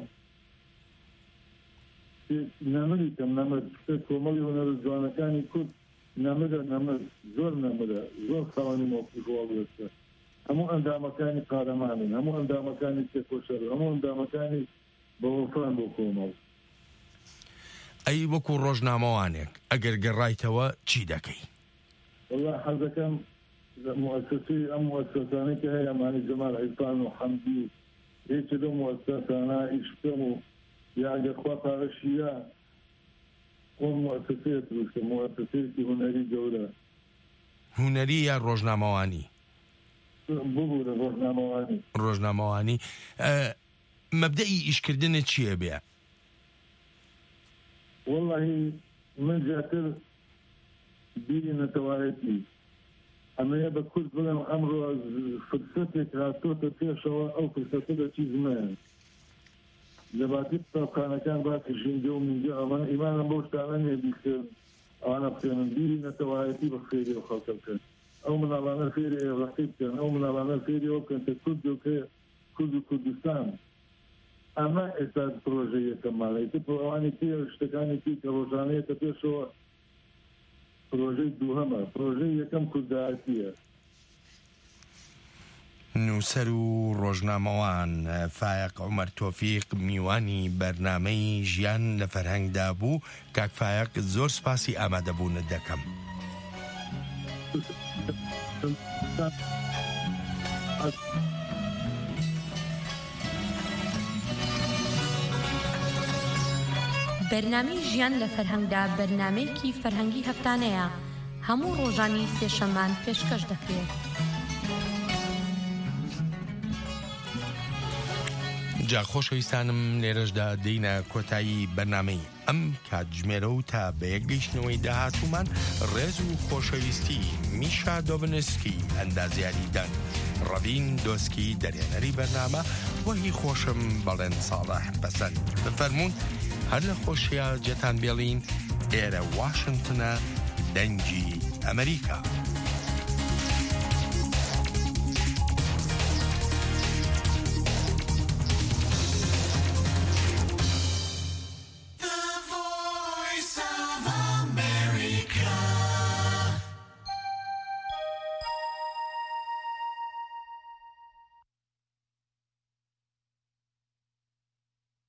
نامەری کەم نامەر کۆمەڵی هونەرە جوانەکانی کورد نامەرە نامەر زۆر نامەرە زۆر خاوەنی مۆقیفەوە بێتە هەموو ئەندامەکانی قارەمانن هەموو ئەندامەکانی تێکۆشەر هەموو ئەندامەکانی بەوەفان بۆ کۆمەڵ. ئەی وەکو ڕۆژنامەوانێک ئەگەر گەڕایتەوە چی دەکەی؟ والله حەزەکەم مؤسسەی ئەم مؤسسانەی کە هەیە ئەمانی جەمال عیرفان و حەمدی هیچ لەو مؤسسانە ئیش بکەم و یا ئەگەر خوا پارەشیە خۆم مؤسسەیە دروستکەم مؤسسەیەکی هونەری گەورە. هونەری یا ڕۆژنامەوانی؟ ببوو لە ڕۆژنامەوانی. ڕۆژنامەوانی مەبدەئی ئیشکردنت چییە بێ؟ والله من زیاتر بیری نەتەوایەتی ئەمەیە بە کورد بڵێم ئەمڕۆ فرسەتێک هاتۆتە پێشەوە ئەو فرسەتە دەچی زمێن لە باتی قوتابخانەکان باسی ژینگە و منجە ئەمە ئیمانم بۆ شتانە نیە بیکرد ئەوانە بخێنن بیری نەتەوایەتی بە فێری و خەڵکە بکەن ئەو مناڵانە فێری ئێڕەقی بکەن ئەو مناڵانە فێری ئەو بکەن کە کورد و کە کورد و کوردستان ئەمە ئێستا پرۆژەیەکە ماڵێتی ئەوانی پێ شتەکانی پێ کە ڕۆژانەیەکە پێشەوە پرۆژەی دووهەمە پرۆژەی یەکەم کوردایەتیە. نووسەر و ڕۆژنامەوان فایق عومەر تۆفیق میوانی بەرنامەی ژیان لە فەرهەنگدا بوو. کاک فایق زۆر سپاسی ئامادەبوونت دەکەم. بەرنامەی ژیان لە فەرهەنگدا بەرنامەیەکی فەرهەنگی هەفتانەیە هەموو ڕۆژانی سێشەمان پێشکەش دەکرێت. جا خۆشەویستانم لێرەشدا دەینە کۆتایی بەرنامەی ئەم کاتژمێرە و تا بە یەکگەیشتنەوەی داهاتوومان ڕێز و خۆشەویستی میشا دۆبنسکی ئەندازیاریدان ڕەڤین دۆسکی دەرێنەری بەرنامە وەهی خۆشم بەڵێن ساڵح بەسەند بفەرمونون هەر لە خۆشیە جێتان بێڵین ئێرە واشنگتنە دەنگی ئەمریکا.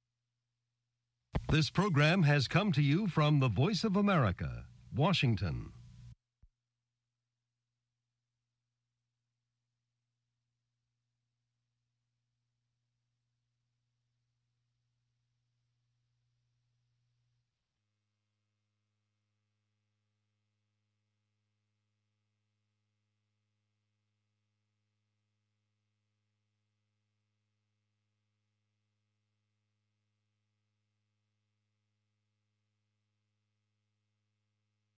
This program has come to you from the Voice of America, Washington.